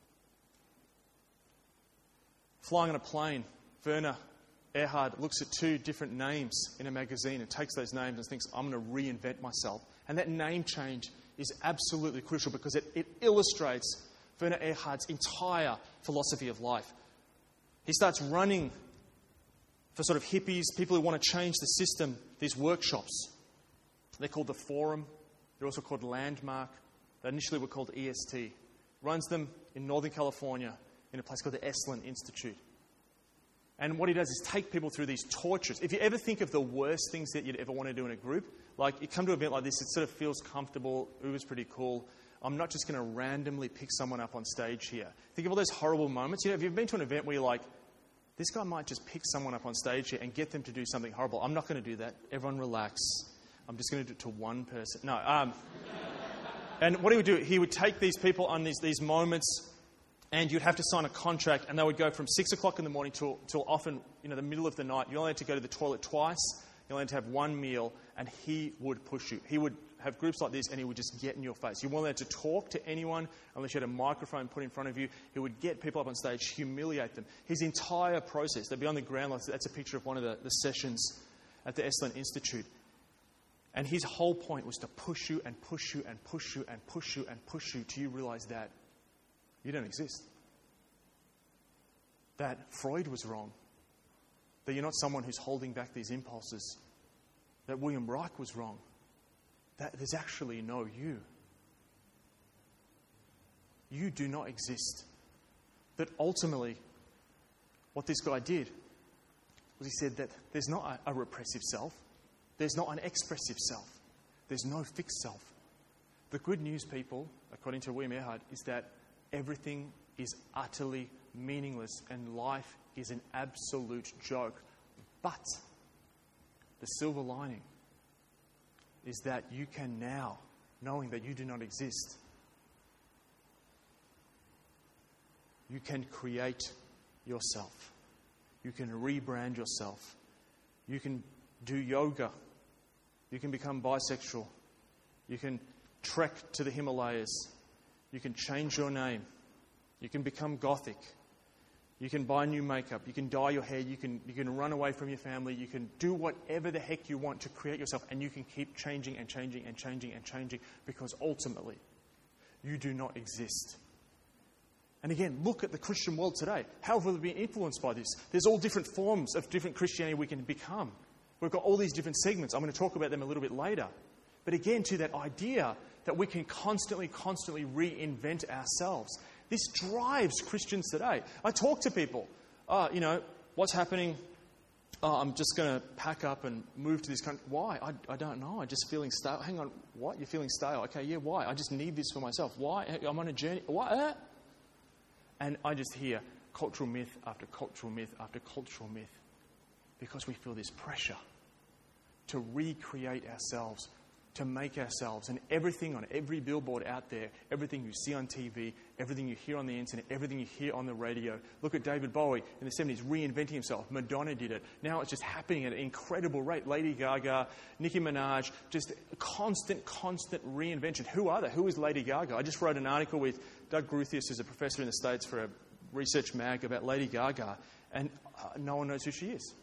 Flying on a plane, Werner Erhard looks at two different names in a magazine and takes those names and thinks, I'm going to reinvent myself. And that name change is absolutely crucial because it, it illustrates Werner Erhard's entire philosophy of life. He starts running for sort of hippies, people who want to change the system, these workshops. They're called the Forum. They're also called Landmark. They initially were called E S T. Runs them in Northern California in a place called the Esalen Institute. And what he does is take people through these tortures. If you ever think of the worst things that you'd ever want to do in a group, like you come to an event like this, it sort of feels comfortable, Uber's pretty cool. I'm not just going to randomly pick someone up on stage here. Think of all those horrible moments. You know, have you ever been to an event where you're like, this guy might just pick someone up on stage here and get them to do something horrible. I'm not going to do that. Everyone relax. I'm just going to do it to one person. No. Um, and what he would do, he would take these people on these, these moments, and you'd have to sign a contract, and they would go from six o'clock in the morning till, till often, you know, the middle of the night. You only had to go to the toilet twice. You only had to have one meal, and he would push you. He would have groups like this, and he would just get in your face. You weren't allowed to talk to anyone unless you had a microphone put in front of you. He would get people up on stage, humiliate them. His entire process, they'd be on the ground. That's a picture of one of the, the sessions at the Esalen Institute. And his whole point was to push you and push you and push you and push you and push you till you realize that you don't exist. That Freud was wrong. That you're not someone who's holding back these impulses. That William Reich was wrong. That there's actually no you. You do not exist. That ultimately, what this guy did was he said that there's not a, a repressive self. There's not an expressive self. There's no fixed self. The good news, people, according to William Erhard, is that everything is utterly meaningless and life is an absolute joke. But the silver lining is that you can now, knowing that you do not exist, you can create yourself. You can rebrand yourself. You can do yoga. You can become bisexual. You can trek to the Himalayas. You can change your name. You can become gothic. You can buy new makeup. You can dye your hair. You can, you can run away from your family. You can do whatever the heck you want to create yourself. And you can keep changing and changing and changing and changing because ultimately you do not exist. And again, look at the Christian world today. How have we been influenced by this? There's all different forms of different Christianity we can become. We've got all these different segments. I'm going to talk about them a little bit later. But again, to that idea that we can constantly, constantly reinvent ourselves. This drives Christians today. I talk to people, oh, you know, what's happening? Oh, I'm just going to pack up and move to this country. Why? I, I don't know. I'm just feeling stale. Hang on. What? You're feeling stale? Okay, yeah, why? I just need this for myself. Why? I'm on a journey. What? Uh? And I just hear cultural myth after cultural myth after cultural myth because we feel this pressure to recreate ourselves, to make ourselves, and everything on every billboard out there, everything you see on T V, everything you hear on the internet, everything you hear on the radio. Look at David Bowie in the seventies reinventing himself. Madonna did it. Now it's just happening at an incredible rate. Lady Gaga, Nicki Minaj, just constant, constant reinvention. Who are they? Who is Lady Gaga? I just wrote an article with Doug Gruthius, who's a professor in the States for a research mag about Lady Gaga, and uh, no one knows who she is.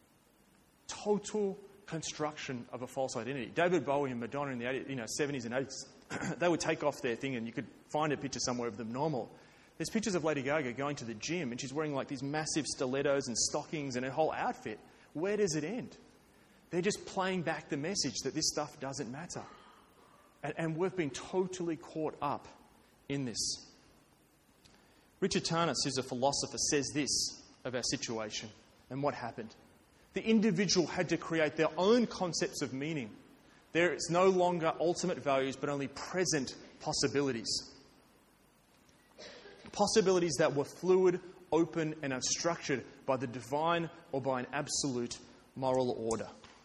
Total construction of a false identity. David Bowie and Madonna in the eighties, you know, seventies and eighties, they would take off their thing and you could find a picture somewhere of them normal. There's pictures of Lady Gaga going to the gym and she's wearing like these massive stilettos and stockings and her whole outfit. Where does it end? They're just playing back the message that this stuff doesn't matter. And, and we've been totally caught up in this. Richard Tarnas, who's a philosopher, says this of our situation and what happened. The individual had to create their own concepts of meaning. There is no longer ultimate values, but only present possibilities. Possibilities that were fluid, open, and unstructured by the divine or by an absolute moral order.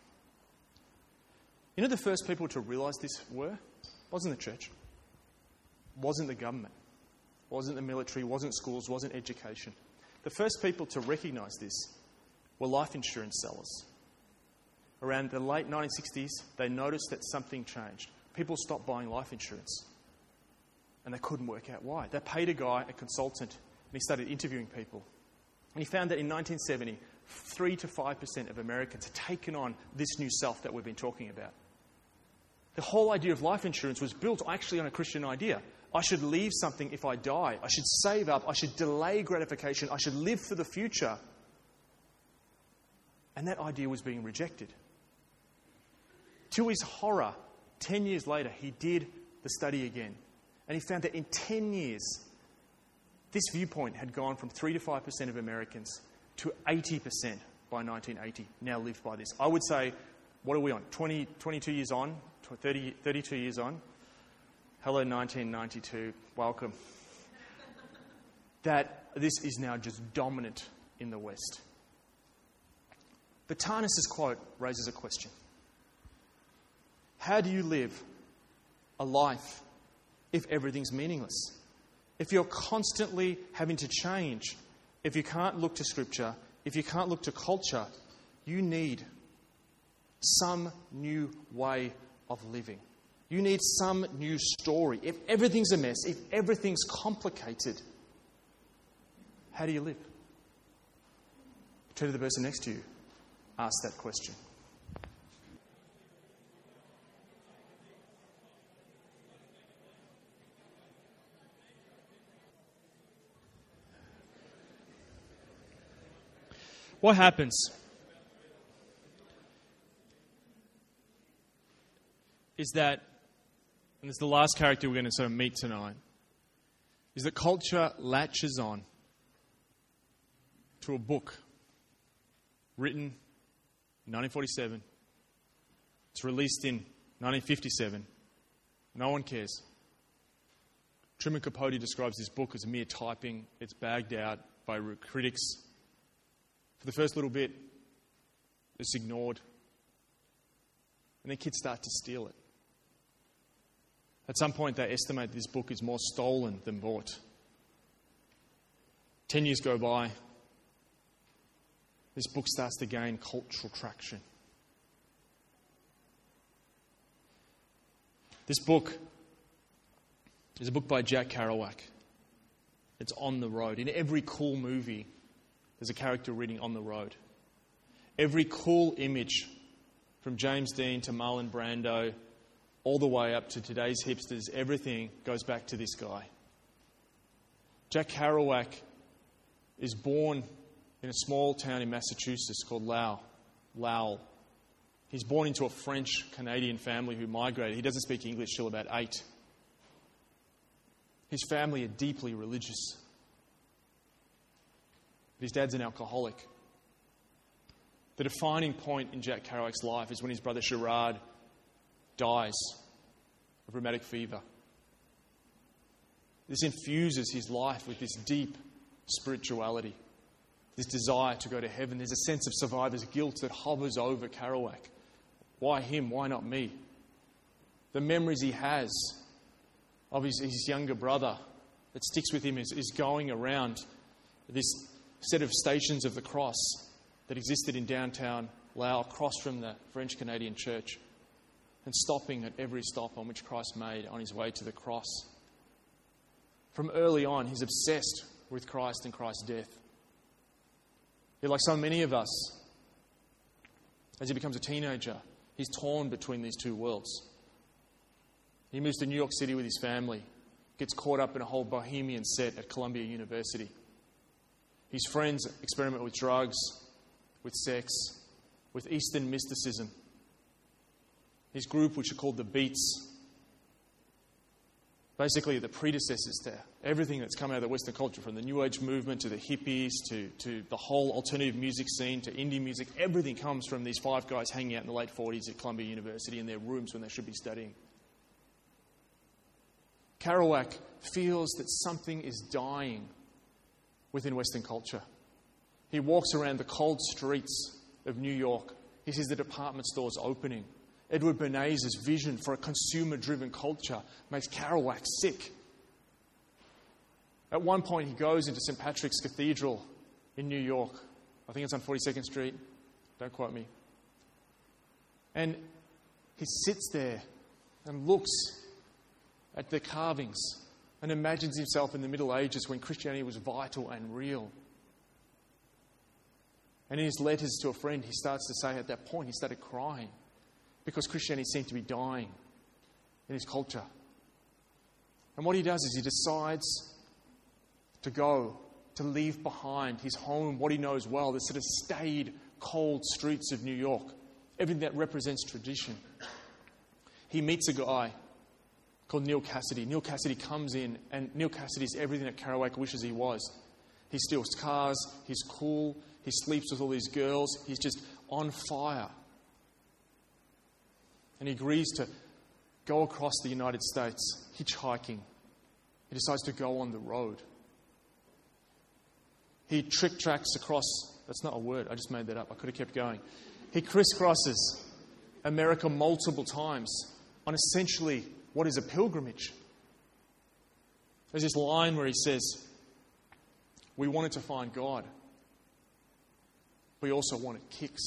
You know the first people to realise this were? It wasn't the church. It wasn't the government. It wasn't the military. It wasn't schools. It wasn't education. The first people to recognise this were life insurance sellers. Around the late nineteen sixties, they noticed that something changed. People stopped buying life insurance. And they couldn't work out why. They paid a guy, a consultant, and he started interviewing people. And he found that in nineteen seventy, three to five percent of Americans had taken on this new self that we've been talking about. The whole idea of life insurance was built actually on a Christian idea. I should leave something if I die. I should save up. I should delay gratification. I should live for the future. And that idea was being rejected. To his horror, ten years later, he did the study again. And he found that in ten years, this viewpoint had gone from three to five percent of Americans to eighty percent by nineteen eighty, now live by this. I would say, what are we on? twenty, twenty-two years on? thirty, thirty-two years on? Hello, nineteen ninety-two. Welcome. That this is now just dominant in the West. But Tarnus's quote raises a question. How do you live a life if everything's meaningless? If you're constantly having to change, if you can't look to Scripture, if you can't look to culture, you need some new way of living. You need some new story. If everything's a mess, if everything's complicated, how do you live? Turn to the person next to you. Ask that question. What happens is that, and this is the last character we're going to sort of meet tonight, is that culture latches on to a book written in nineteen forty-seven. It's released in nineteen fifty-seven. No one cares. Truman Capote describes this book as a mere typing. It's bagged out by critics. For the first little bit, it's ignored. And then kids start to steal it. At some point, they estimate this book is more stolen than bought. Ten years go by. This book starts to gain cultural traction. This book is a book by Jack Kerouac. It's On the Road. In every cool movie, there's a character reading On the Road. Every cool image, from James Dean to Marlon Brando, all the way up to today's hipsters, everything goes back to this guy. Jack Kerouac is born in a small town in Massachusetts called Lowell. Lowell. He's born into a French-Canadian family who migrated. He doesn't speak English till about eight. His family are deeply religious. His dad's an alcoholic. The defining point in Jack Kerouac's life is when his brother Gerard dies of rheumatic fever. This infuses his life with this deep spirituality, this desire to go to heaven. There's a sense of survivor's guilt that hovers over Kerouac. Why him? Why not me? The memories he has of his, his younger brother that sticks with him is, is going around this set of stations of the cross that existed in downtown Lowell, across from the French-Canadian church, and stopping at every stop on which Christ made on his way to the cross. From early on, he's obsessed with Christ and Christ's death. Yet, like so many of us, as he becomes a teenager, he's torn between these two worlds. He moves to New York City with his family, gets caught up in a whole bohemian set at Columbia University. His friends experiment with drugs, with sex, with Eastern mysticism. His group, which are called the Beats, basically the predecessors to everything that's come out of the Western culture, from the New Age movement to the hippies to, to the whole alternative music scene to indie music. Everything comes from these five guys hanging out in the late forties at Columbia University in their rooms when they should be studying. Kerouac feels that something is dying within Western culture. He walks around the cold streets of New York. He sees the department stores opening. Edward Bernays' vision for a consumer-driven culture makes Kerouac sick. At one point, he goes into Saint Patrick's Cathedral in New York. I think it's on forty-second Street. Don't quote me. And he sits there and looks at the carvings and imagines himself in the Middle Ages when Christianity was vital and real. And in his letters to a friend, he starts to say at that point, he started crying because Christianity seemed to be dying in his culture. And what he does is he decides to go, to leave behind his home, what he knows well, the sort of staid, cold streets of New York, everything that represents tradition. He meets a guy called Neil Cassidy. Neil Cassidy comes in, and Neil Cassidy's everything that Kerouac wishes he was. He steals cars, he's cool, he sleeps with all these girls, he's just on fire. And he agrees to go across the United States, hitchhiking. He decides to go on the road. He trick-tracks across, that's not a word, I just made that up, I could have kept going. He crisscrosses America multiple times on essentially what is a pilgrimage. There's this line where he says, we wanted to find God. We also wanted kicks.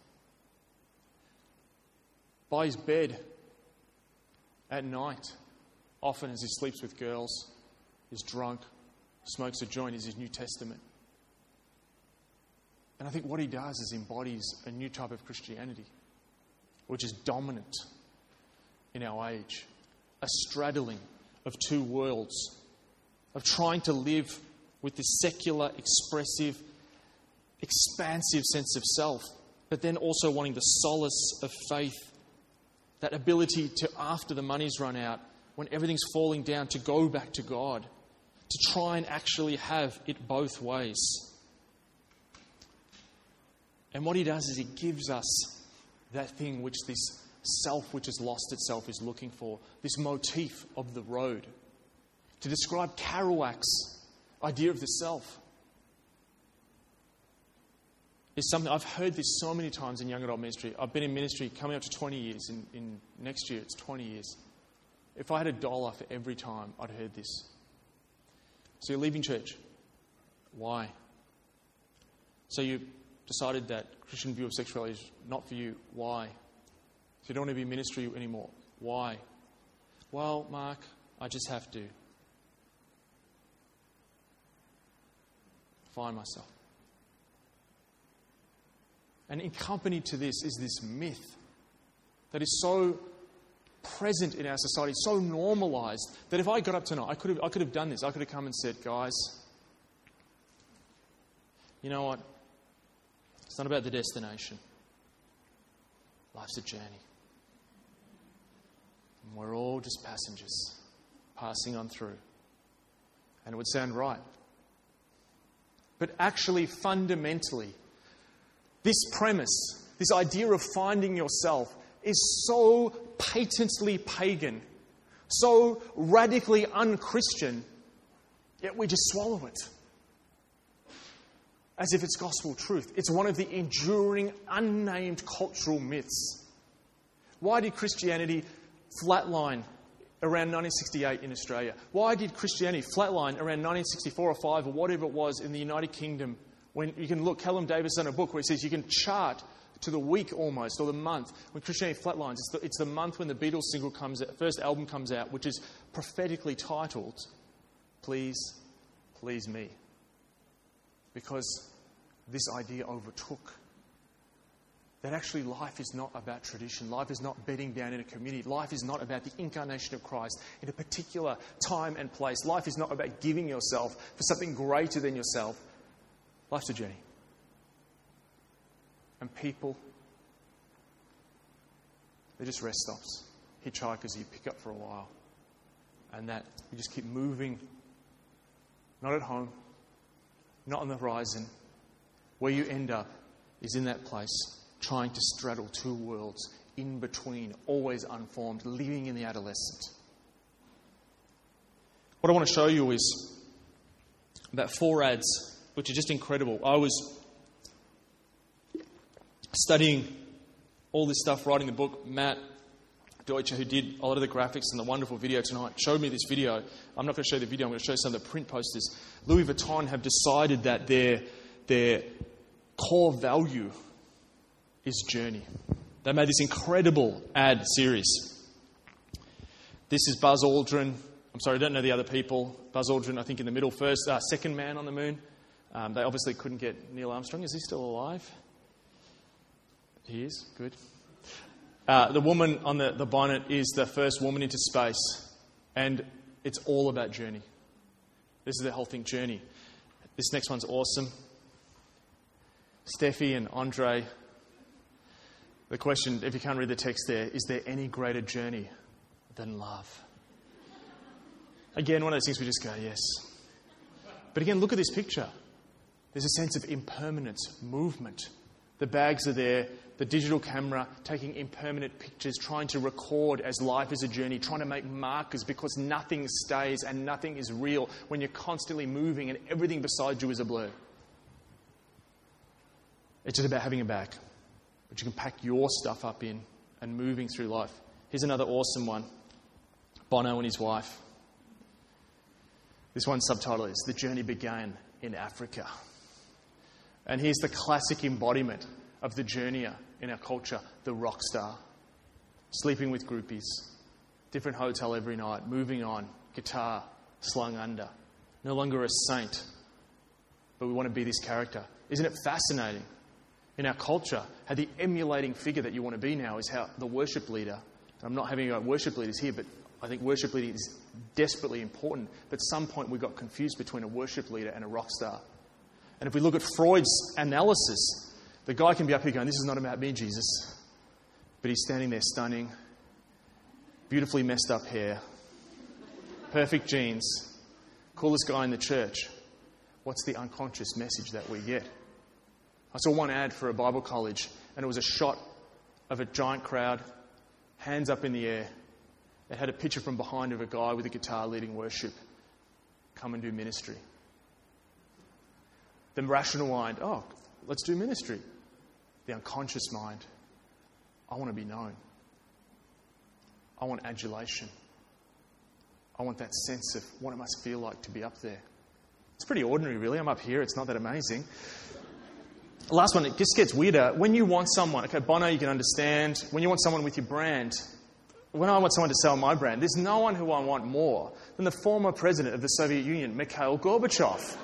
By his bed at night, often as he sleeps with girls, is drunk, smokes a joint, is his New Testament. And I think what he does is embodies a new type of Christianity, which is dominant in our age. A straddling of two worlds, of trying to live with this secular, expressive, expansive sense of self, but then also wanting the solace of faith, that ability to, after the money's run out, when everything's falling down, to go back to God, to try and actually have it both ways. And what he does is he gives us that thing which this self which has lost itself is looking for, this motif of the road. To describe Kerouac's idea of the self is something I've heard this so many times in young adult ministry. I've been in ministry coming up to twenty years. In, in next year, it's twenty years. If I had a dollar for every time I'd heard this. So you're leaving church. Why? So you decided that Christian view of sexuality is not for you. Why? So you don't want to be in ministry anymore. Why? Well, Mark, I just have to find myself. And accompanied to this is this myth that is so present in our society, so normalized, that if I got up tonight, I could have, I could have done this. I could have come and said, guys, you know what? It's not about the destination. Life's a journey. And we're all just passengers passing on through. And it would sound right. But actually, fundamentally, this premise, this idea of finding yourself, is so patently pagan, so radically un-Christian, yet we just swallow it as if it's gospel truth. It's one of the enduring, unnamed cultural myths. Why did Christianity flatline around nineteen sixty-eight in Australia? Why did Christianity flatline around nineteen sixty-four or five or whatever it was in the United Kingdom? When you can look, Callum Davis done a book where he says you can chart to the week almost, or the month, when Christianity flatlines. It's the, it's the month when the Beatles single comes out, first album comes out, which is prophetically titled, Please, Please Me. Because this idea overtook that actually life is not about tradition. Life is not bedding down in a community. Life is not about the incarnation of Christ in a particular time and place. Life is not about giving yourself for something greater than yourself. Life's a journey. And people, they're just rest stops. Hitchhikers you pick up for a while. And that you just keep moving. Not at home. Not on the horizon. Where you end up is in that place, trying to straddle two worlds, in between, always unformed, living in the adolescent. What I want to show you is about four ads, which are just incredible. I was studying all this stuff, writing the book. Matt Deutscher, who did a lot of the graphics and the wonderful video tonight, showed me this video. I'm not going to show you the video, I'm going to show you some of the print posters. Louis Vuitton have decided that their, their core value is journey. They made this incredible ad series. This is Buzz Aldrin. I'm sorry, I don't know the other people. Buzz Aldrin, I think, in the middle first, uh, second man on the moon. Um, they obviously couldn't get Neil Armstrong. Is he still alive? He is? Good. Uh, the woman on the, the bonnet is the first woman into space. And it's all about journey. This is the whole thing, journey. This next one's awesome. Steffi and Andre. The question, if you can't read the text there, is there any greater journey than love? Again, one of those things we just go, yes. But again, look at this picture. There's a sense of impermanence, movement. The bags are there, the digital camera taking impermanent pictures, trying to record as life is a journey, trying to make markers because nothing stays and nothing is real when you're constantly moving and everything beside you is a blur. It's just about having a bag, which you can pack your stuff up in and moving through life. Here's another awesome one. Bono and his wife. This one's subtitle is The Journey Began in Africa. And here's the classic embodiment of the journeyer in our culture, the rock star. Sleeping with groupies, different hotel every night, moving on, guitar slung under. No longer a saint, but we want to be this character. Isn't it fascinating? In our culture, how the emulating figure that you want to be now is how the worship leader, and I'm not having about worship leaders here, but I think worship leader is desperately important. But at some point we got confused between a worship leader and a rock star. And if we look at Freud's analysis, the guy can be up here going, this is not about me, Jesus. But he's standing there stunning, beautifully messed up hair, perfect jeans, coolest guy in the church. What's the unconscious message that we get? I saw one ad for a Bible college, and it was a shot of a giant crowd, hands up in the air. It had a picture from behind of a guy with a guitar leading worship. Come and do ministry. The rational mind, oh, let's do ministry. The unconscious mind, I want to be known. I want adulation. I want that sense of what it must feel like to be up there. It's pretty ordinary, really. I'm up here. It's not that amazing. Last one, it just gets weirder. When you want someone, okay, Bono, you can understand. When you want someone with your brand, when I want someone to sell my brand, there's no one who I want more than the former president of the Soviet Union, Mikhail Gorbachev.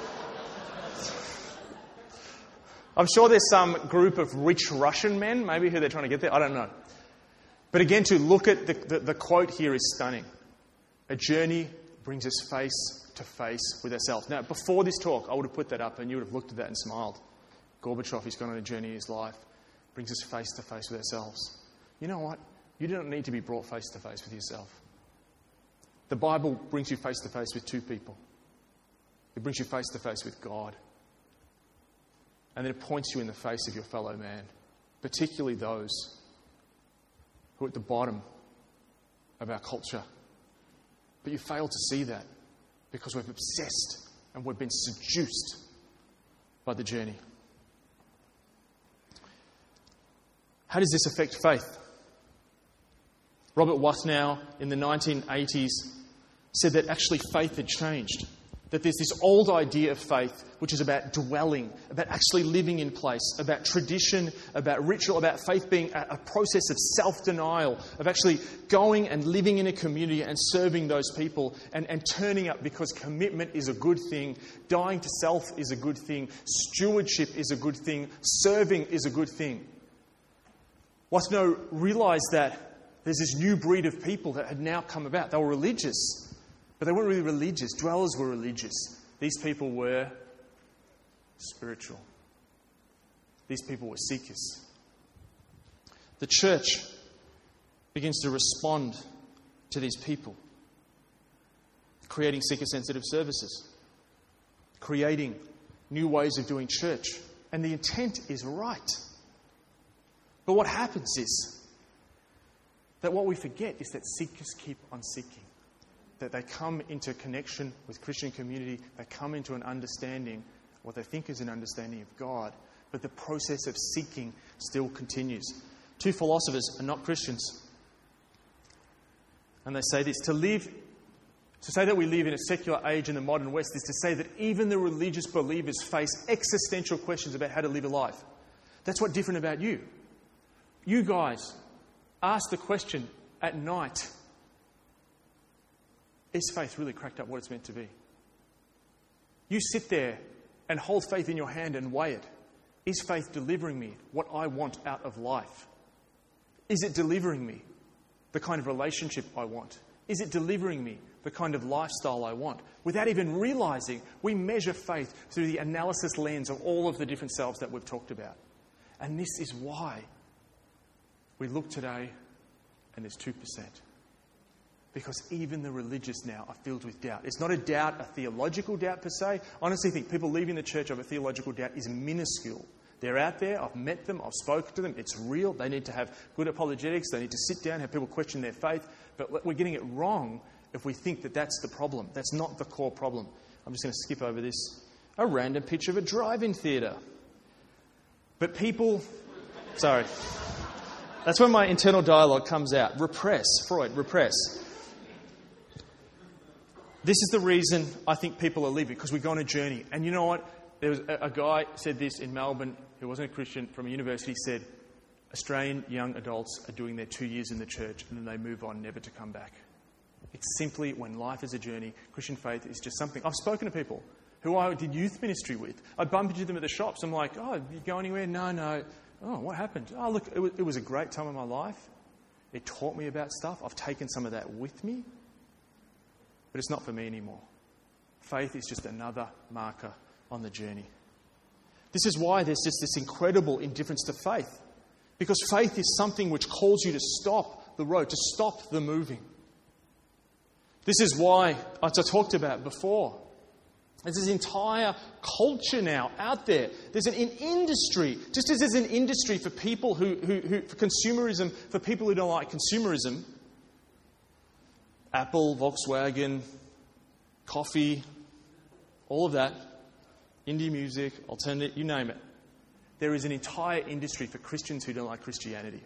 I'm sure there's some group of rich Russian men, maybe, who they're trying to get there. I don't know. But again, to look at the, the, the quote here is stunning. A journey brings us face to face with ourselves. Now, before this talk, I would have put that up and you would have looked at that and smiled. Gorbachev, he's gone on a journey in his life, brings us face to face with ourselves. You know what? You don't need to be brought face to face with yourself. The Bible brings you face to face with two people. It brings you face to face with God. And then it points you in the face of your fellow man, particularly those who are at the bottom of our culture. But you fail to see that because we're obsessed and we've been seduced by the journey. How does this affect faith? Robert Wathnow in the nineteen eighties said that actually faith had changed. That there's this old idea of faith which is about dwelling, about actually living in place, about tradition, about ritual, about faith being a, a process of self-denial, of actually going and living in a community and serving those people and, and turning up because commitment is a good thing, dying to self is a good thing, stewardship is a good thing, serving is a good thing. Wathnow realised that there's this new breed of people that had now come about. They were religious, but they weren't really religious. Dwellers were religious. These people were spiritual. These people were seekers. The church begins to respond to these people, creating seeker-sensitive services, creating new ways of doing church. And the intent is right. But what happens is that what we forget is that seekers keep on seeking. That they come into connection with Christian community, they come into an understanding, what they think is an understanding of God, but the process of seeking still continues. Two philosophers are not Christians. And they say this, to live, to say that we live in a secular age in the modern West is to say that even the religious believers face existential questions about how to live a life. That's what's different about you. You guys ask the question at night, is faith really cracked up what it's meant to be? You sit there and hold faith in your hand and weigh it. Is faith delivering me what I want out of life? Is it delivering me the kind of relationship I want? Is it delivering me the kind of lifestyle I want? Without even realising, we measure faith through the analysis lens of all of the different selves that we've talked about. And this is why we look today and there's two percent. Because even the religious now are filled with doubt. It's not a doubt, a theological doubt per se. I honestly think people leaving the church over theological doubt is minuscule. They're out there. I've met them. I've spoken to them. It's real. They need to have good apologetics. They need to sit down, have people question their faith. But we're getting it wrong if we think that that's the problem. That's not the core problem. I'm just going to skip over this. A random picture of a drive-in theatre. But people... Sorry. That's when my internal dialogue comes out. Repress. Freud, repress. This is the reason I think people are leaving, because we go on a journey. And you know what? There was a, a guy said this in Melbourne, who wasn't a Christian, from a university, said, Australian young adults are doing their two years in the church and then they move on, never to come back. It's simply, when life is a journey, Christian faith is just something. I've spoken to people who I did youth ministry with. I bump into them at the shops. I'm like, oh, you go anywhere? No, no. Oh, what happened? Oh, look, it was, it was a great time in my life. It taught me about stuff. I've taken some of that with me. But it's not for me anymore. Faith is just another marker on the journey. This is why there's just this incredible indifference to faith. Because faith is something which calls you to stop the road, to stop the moving. This is why, as I talked about before, there's this entire culture now out there. There's an, an industry, just as there's an industry for people who, who, who, for consumerism, for people who don't like consumerism, Apple, Volkswagen, coffee, all of that, indie music, alternative, you name it. There is an entire industry for Christians who don't like Christianity.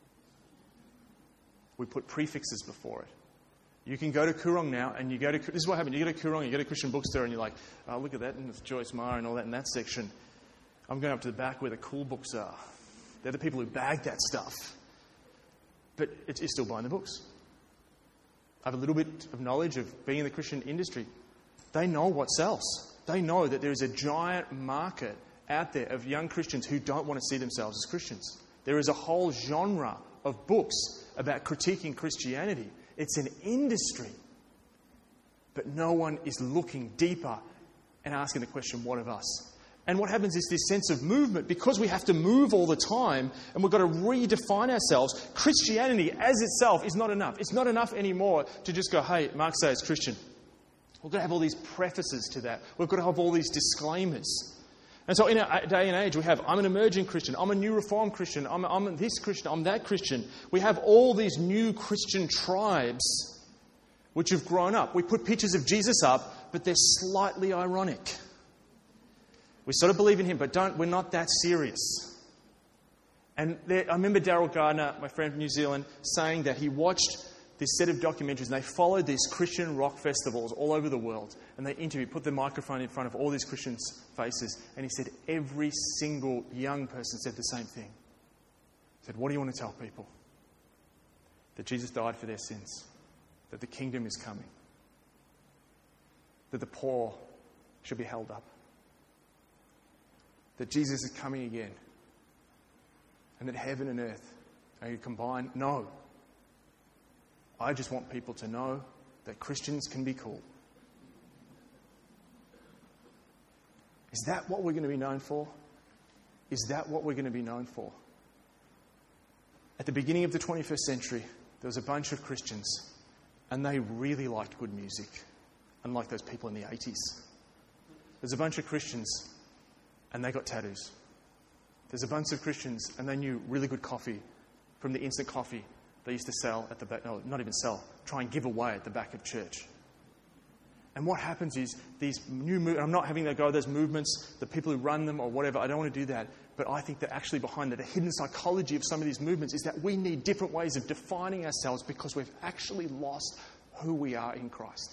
We put prefixes before it. You can go to Koorong now, and you go to... This is what happened. You go to Koorong, you go to a Christian bookstore, and you're like, oh, look at that, and it's Joyce Meyer and all that in that section. I'm going up to the back where the cool books are. They're the people who bag that stuff. But it's, you're still buying the books. I have a little bit of knowledge of being in the Christian industry. They know what sells. They know that there is a giant market out there of young Christians who don't want to see themselves as Christians. There is a whole genre of books about critiquing Christianity. It's an industry. But no one is looking deeper and asking the question, what of us? And what happens is this sense of movement, because we have to move all the time and we've got to redefine ourselves. Christianity as itself is not enough. It's not enough anymore to just go, hey, Mark says Christian. We've got to have all these prefaces to that. We've got to have all these disclaimers. And so in our day and age, we have, I'm an emerging Christian, I'm a new Reformed Christian, I'm, I'm this Christian, I'm that Christian. We have all these new Christian tribes which have grown up. We put pictures of Jesus up, but they're slightly ironic. We sort of believe in him, but don't. We're not that serious. And there, I remember Daryl Gardner, my friend from New Zealand, saying that he watched this set of documentaries, and they followed these Christian rock festivals all over the world. And they interviewed, put the microphone in front of all these Christians' faces. And he said every single young person said the same thing. He said, what do you want to tell people? That Jesus died for their sins. That the kingdom is coming. That the poor should be held up. That Jesus is coming again. And that heaven and earth are combined. No. I just want people to know that Christians can be cool. Is that what we're going to be known for? Is that what we're going to be known for? At the beginning of the twenty-first century, there was a bunch of Christians, and they really liked good music, unlike those people in the eighties. There's a bunch of Christians, and they got tattoos. There's a bunch of Christians, and they knew really good coffee from the instant coffee they used to sell at the back, no, not even sell, try and give away at the back of church. And what happens is these new movements, I'm not having to go those movements, the people who run them or whatever, I don't want to do that. But I think that actually behind that, the hidden psychology of some of these movements is that we need different ways of defining ourselves because we've actually lost who we are in Christ.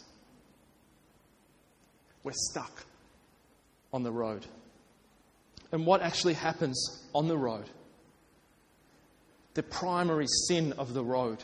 We're stuck on the road. And what actually happens on the road? The primary sin of the road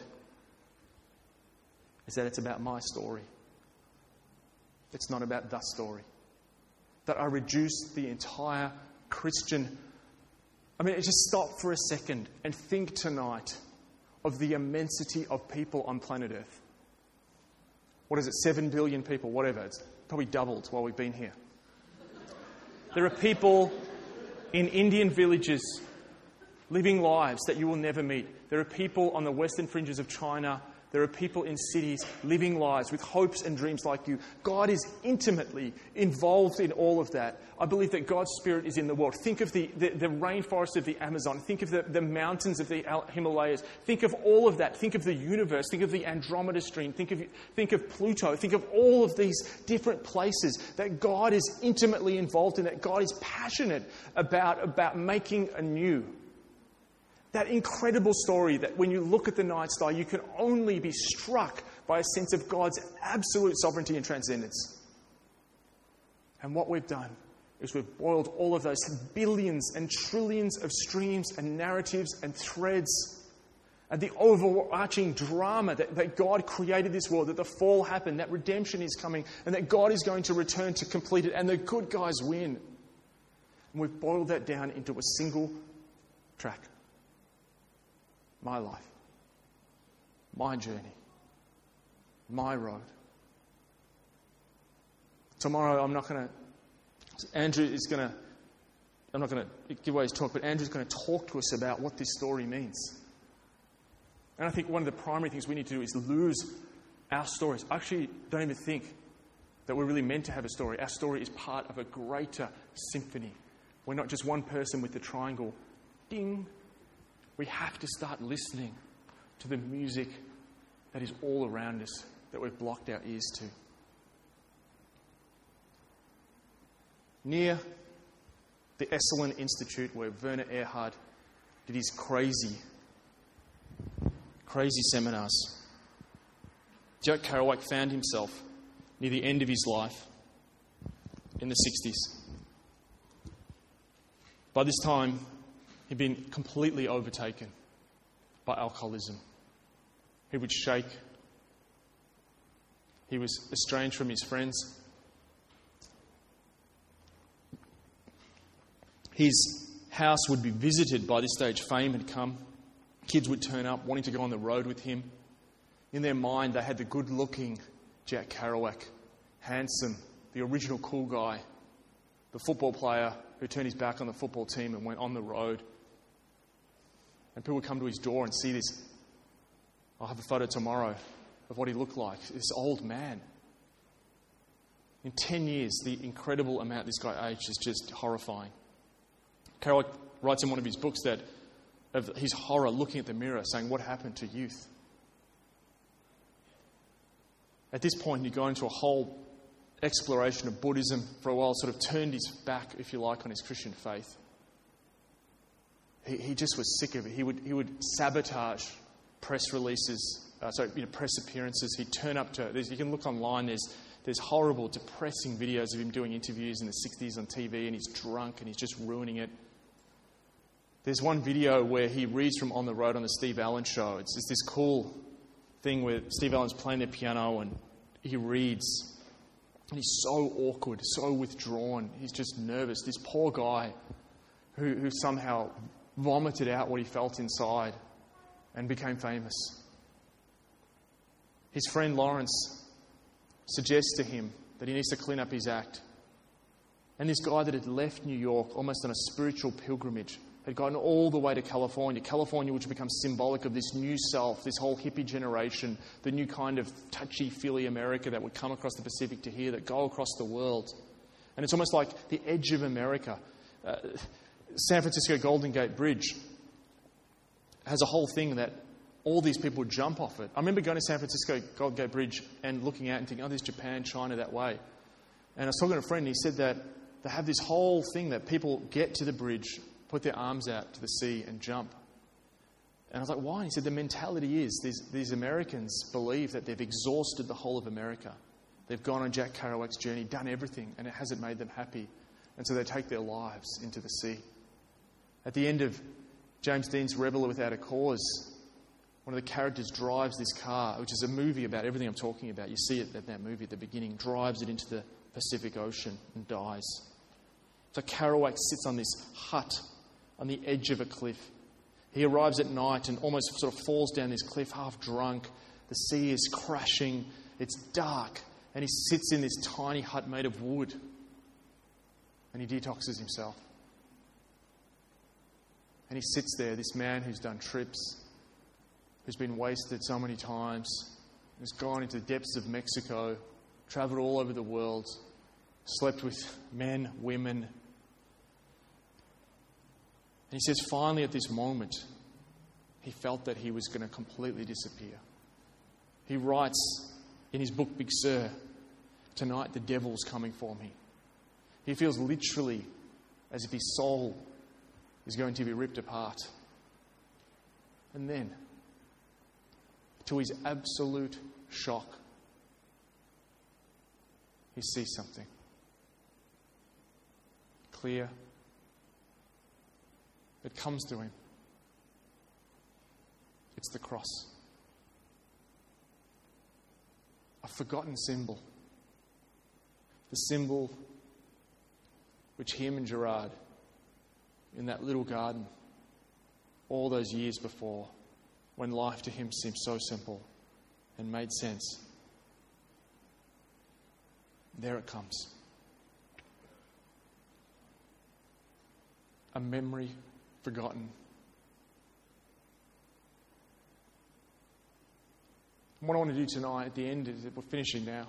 is that it's about my story. It's not about the story. That I reduce the entire Christian... I mean, just stop for a second and think tonight of the immensity of people on planet Earth. What is it, seven billion people, whatever. It's probably doubled while we've been here. There are people in Indian villages living lives that you will never meet. There are people on the western fringes of China There are people in cities living lives with hopes and dreams like you. God is intimately involved in all of that. I believe that God's Spirit is in the world. Think of the, the, the rainforest of the Amazon. Think of the, the mountains of the Himalayas. Think of all of that. Think of the universe. Think of the Andromeda Stream. Think of, think of Pluto. Think of all of these different places that God is intimately involved in, that God is passionate about, about making anew. That incredible story that when you look at the night star, you can only be struck by a sense of God's absolute sovereignty and transcendence. And what we've done is we've boiled all of those billions and trillions of streams and narratives and threads and the overarching drama that, that God created this world, that the fall happened, that redemption is coming, and that God is going to return to complete it, and the good guys win. And we've boiled that down into a single track. My life, my journey, my road. Tomorrow I'm not going to, Andrew is going to, I'm not going to give away his talk, but Andrew's going to talk to us about what this story means. And I think one of the primary things we need to do is lose our stories. I actually don't even think that we're really meant to have a story. Our story is part of a greater symphony. We're not just one person with the triangle. Ding. We have to start listening to the music that is all around us, that we've blocked our ears to. Near the Esalen Institute, where Werner Erhard did his crazy, crazy seminars, Jack Kerouac found himself near the end of his life in the sixties. By this time, he'd been completely overtaken by alcoholism. He would shake. He was estranged from his friends. His house would be visited. By this stage, fame had come. Kids would turn up wanting to go on the road with him. In their mind, they had the good-looking Jack Kerouac, handsome, the original cool guy, the football player who turned his back on the football team and went on the road. And people would come to his door and see this. I'll have a photo tomorrow of what he looked like. This old man. In ten years, the incredible amount this guy aged is just horrifying. Kerouac writes in one of his books that of his horror looking at the mirror, saying, what happened to youth? At this point, you go into a whole exploration of Buddhism for a while, sort of turned his back, if you like, on his Christian faith. He, he just was sick of it. He would he would sabotage press releases, uh, sorry, you know, press appearances. He'd turn up to. You can look online. There's there's horrible, depressing videos of him doing interviews in the sixties on T V, and he's drunk and he's just ruining it. There's one video where he reads from On the Road on the Steve Allen Show. It's just this cool thing where Steve Allen's playing the piano and he reads, and he's so awkward, so withdrawn. He's just nervous. This poor guy who who somehow vomited out what he felt inside and became famous. His friend Lawrence suggests to him that he needs to clean up his act. And this guy that had left New York almost on a spiritual pilgrimage had gotten all the way to California. California, which becomes symbolic of this new self, this whole hippie generation, the new kind of touchy-feely America that would come across the Pacific to here, that go across the world. And it's almost like the edge of America. Uh, San Francisco Golden Gate Bridge has a whole thing that all these people would jump off it. I remember going to San Francisco Golden Gate Bridge and looking out and thinking, oh, there's Japan, China, that way. And I was talking to a friend, and he said that they have this whole thing that people get to the bridge, put their arms out to the sea and jump. And I was like, why? And he said the mentality is these, these Americans believe that they've exhausted the whole of America. They've gone on Jack Kerouac's journey, done everything, and it hasn't made them happy. And so they take their lives into the sea. At the end of James Dean's Rebel Without a Cause, one of the characters drives this car, which is a movie about everything I'm talking about. You see it at that movie at the beginning, drives it into the Pacific Ocean and dies. So Kerouac sits on this hut on the edge of a cliff. He arrives at night and almost sort of falls down this cliff, half drunk. The sea is crashing. It's dark. And he sits in this tiny hut made of wood. And he detoxes himself. And he sits there, this man who's done trips, who's been wasted so many times, has gone into the depths of Mexico, travelled all over the world, slept with men, women. And he says finally at this moment, he felt that he was going to completely disappear. He writes in his book, Big Sur, "Tonight the devil's coming for me." He feels literally as if his soul is going to be ripped apart. And then, to his absolute shock, he sees something. Clear. It comes to him. It's the cross. A forgotten symbol. The symbol which him and Gerard, in that little garden, all those years before, when life to him seemed so simple and made sense. There it comes. A memory forgotten. And what I want to do tonight at the end, is we're finishing now,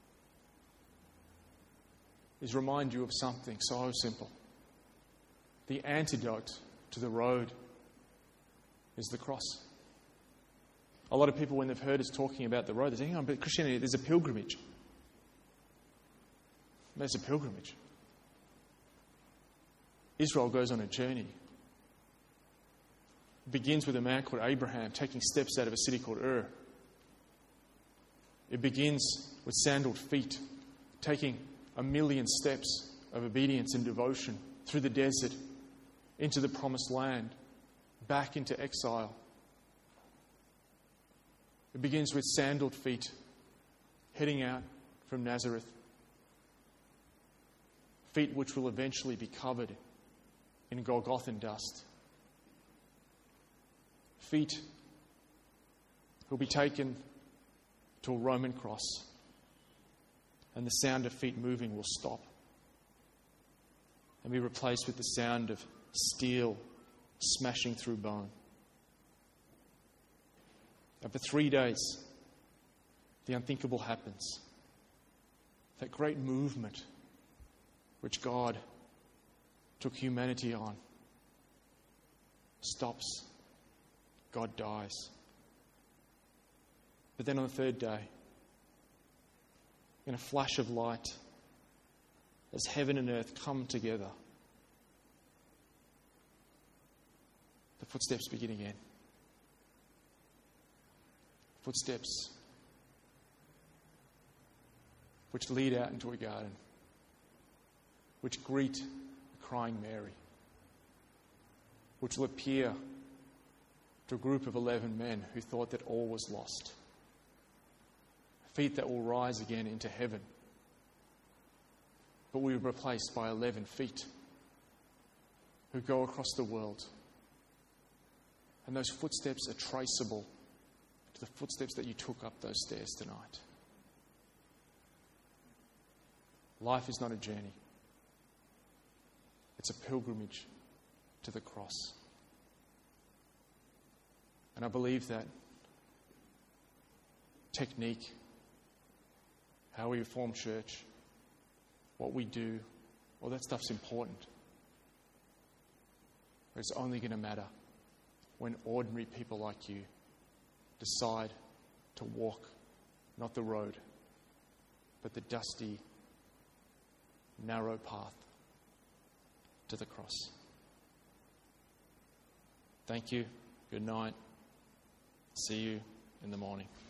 is remind you of something so simple. The antidote to the road is the cross. A lot of people, when they've heard us talking about the road, they say, hang on, but Christianity, there's a pilgrimage. There's a pilgrimage. Israel goes on a journey. It begins with a man called Abraham taking steps out of a city called Ur. It begins with sandaled feet, taking a million steps of obedience and devotion through the desert, into the promised land, back into exile. It begins with sandaled feet, heading out from Nazareth. Feet which will eventually be covered in Golgothan dust. Feet who will be taken to a Roman cross, and the sound of feet moving will stop and be replaced with the sound of steel smashing through bone. And for three days, the unthinkable happens. That great movement which God took humanity on stops. God dies. But then on the third day, in a flash of light, as heaven and earth come together, the footsteps begin again. Footsteps which lead out into a garden, which greet a crying Mary, which will appear to a group of eleven men who thought that all was lost. Feet that will rise again into heaven, but we were replaced by eleven feet who go across the world. And those footsteps are traceable to the footsteps that you took up those stairs tonight. Life is not a journey. It's a pilgrimage to the cross. And I believe that technique, how we form church, what we do, all that stuff's important. But it's only going to matter when ordinary people like you decide to walk not the road, but the dusty, narrow path to the cross. Thank you. Good night. See you in the morning.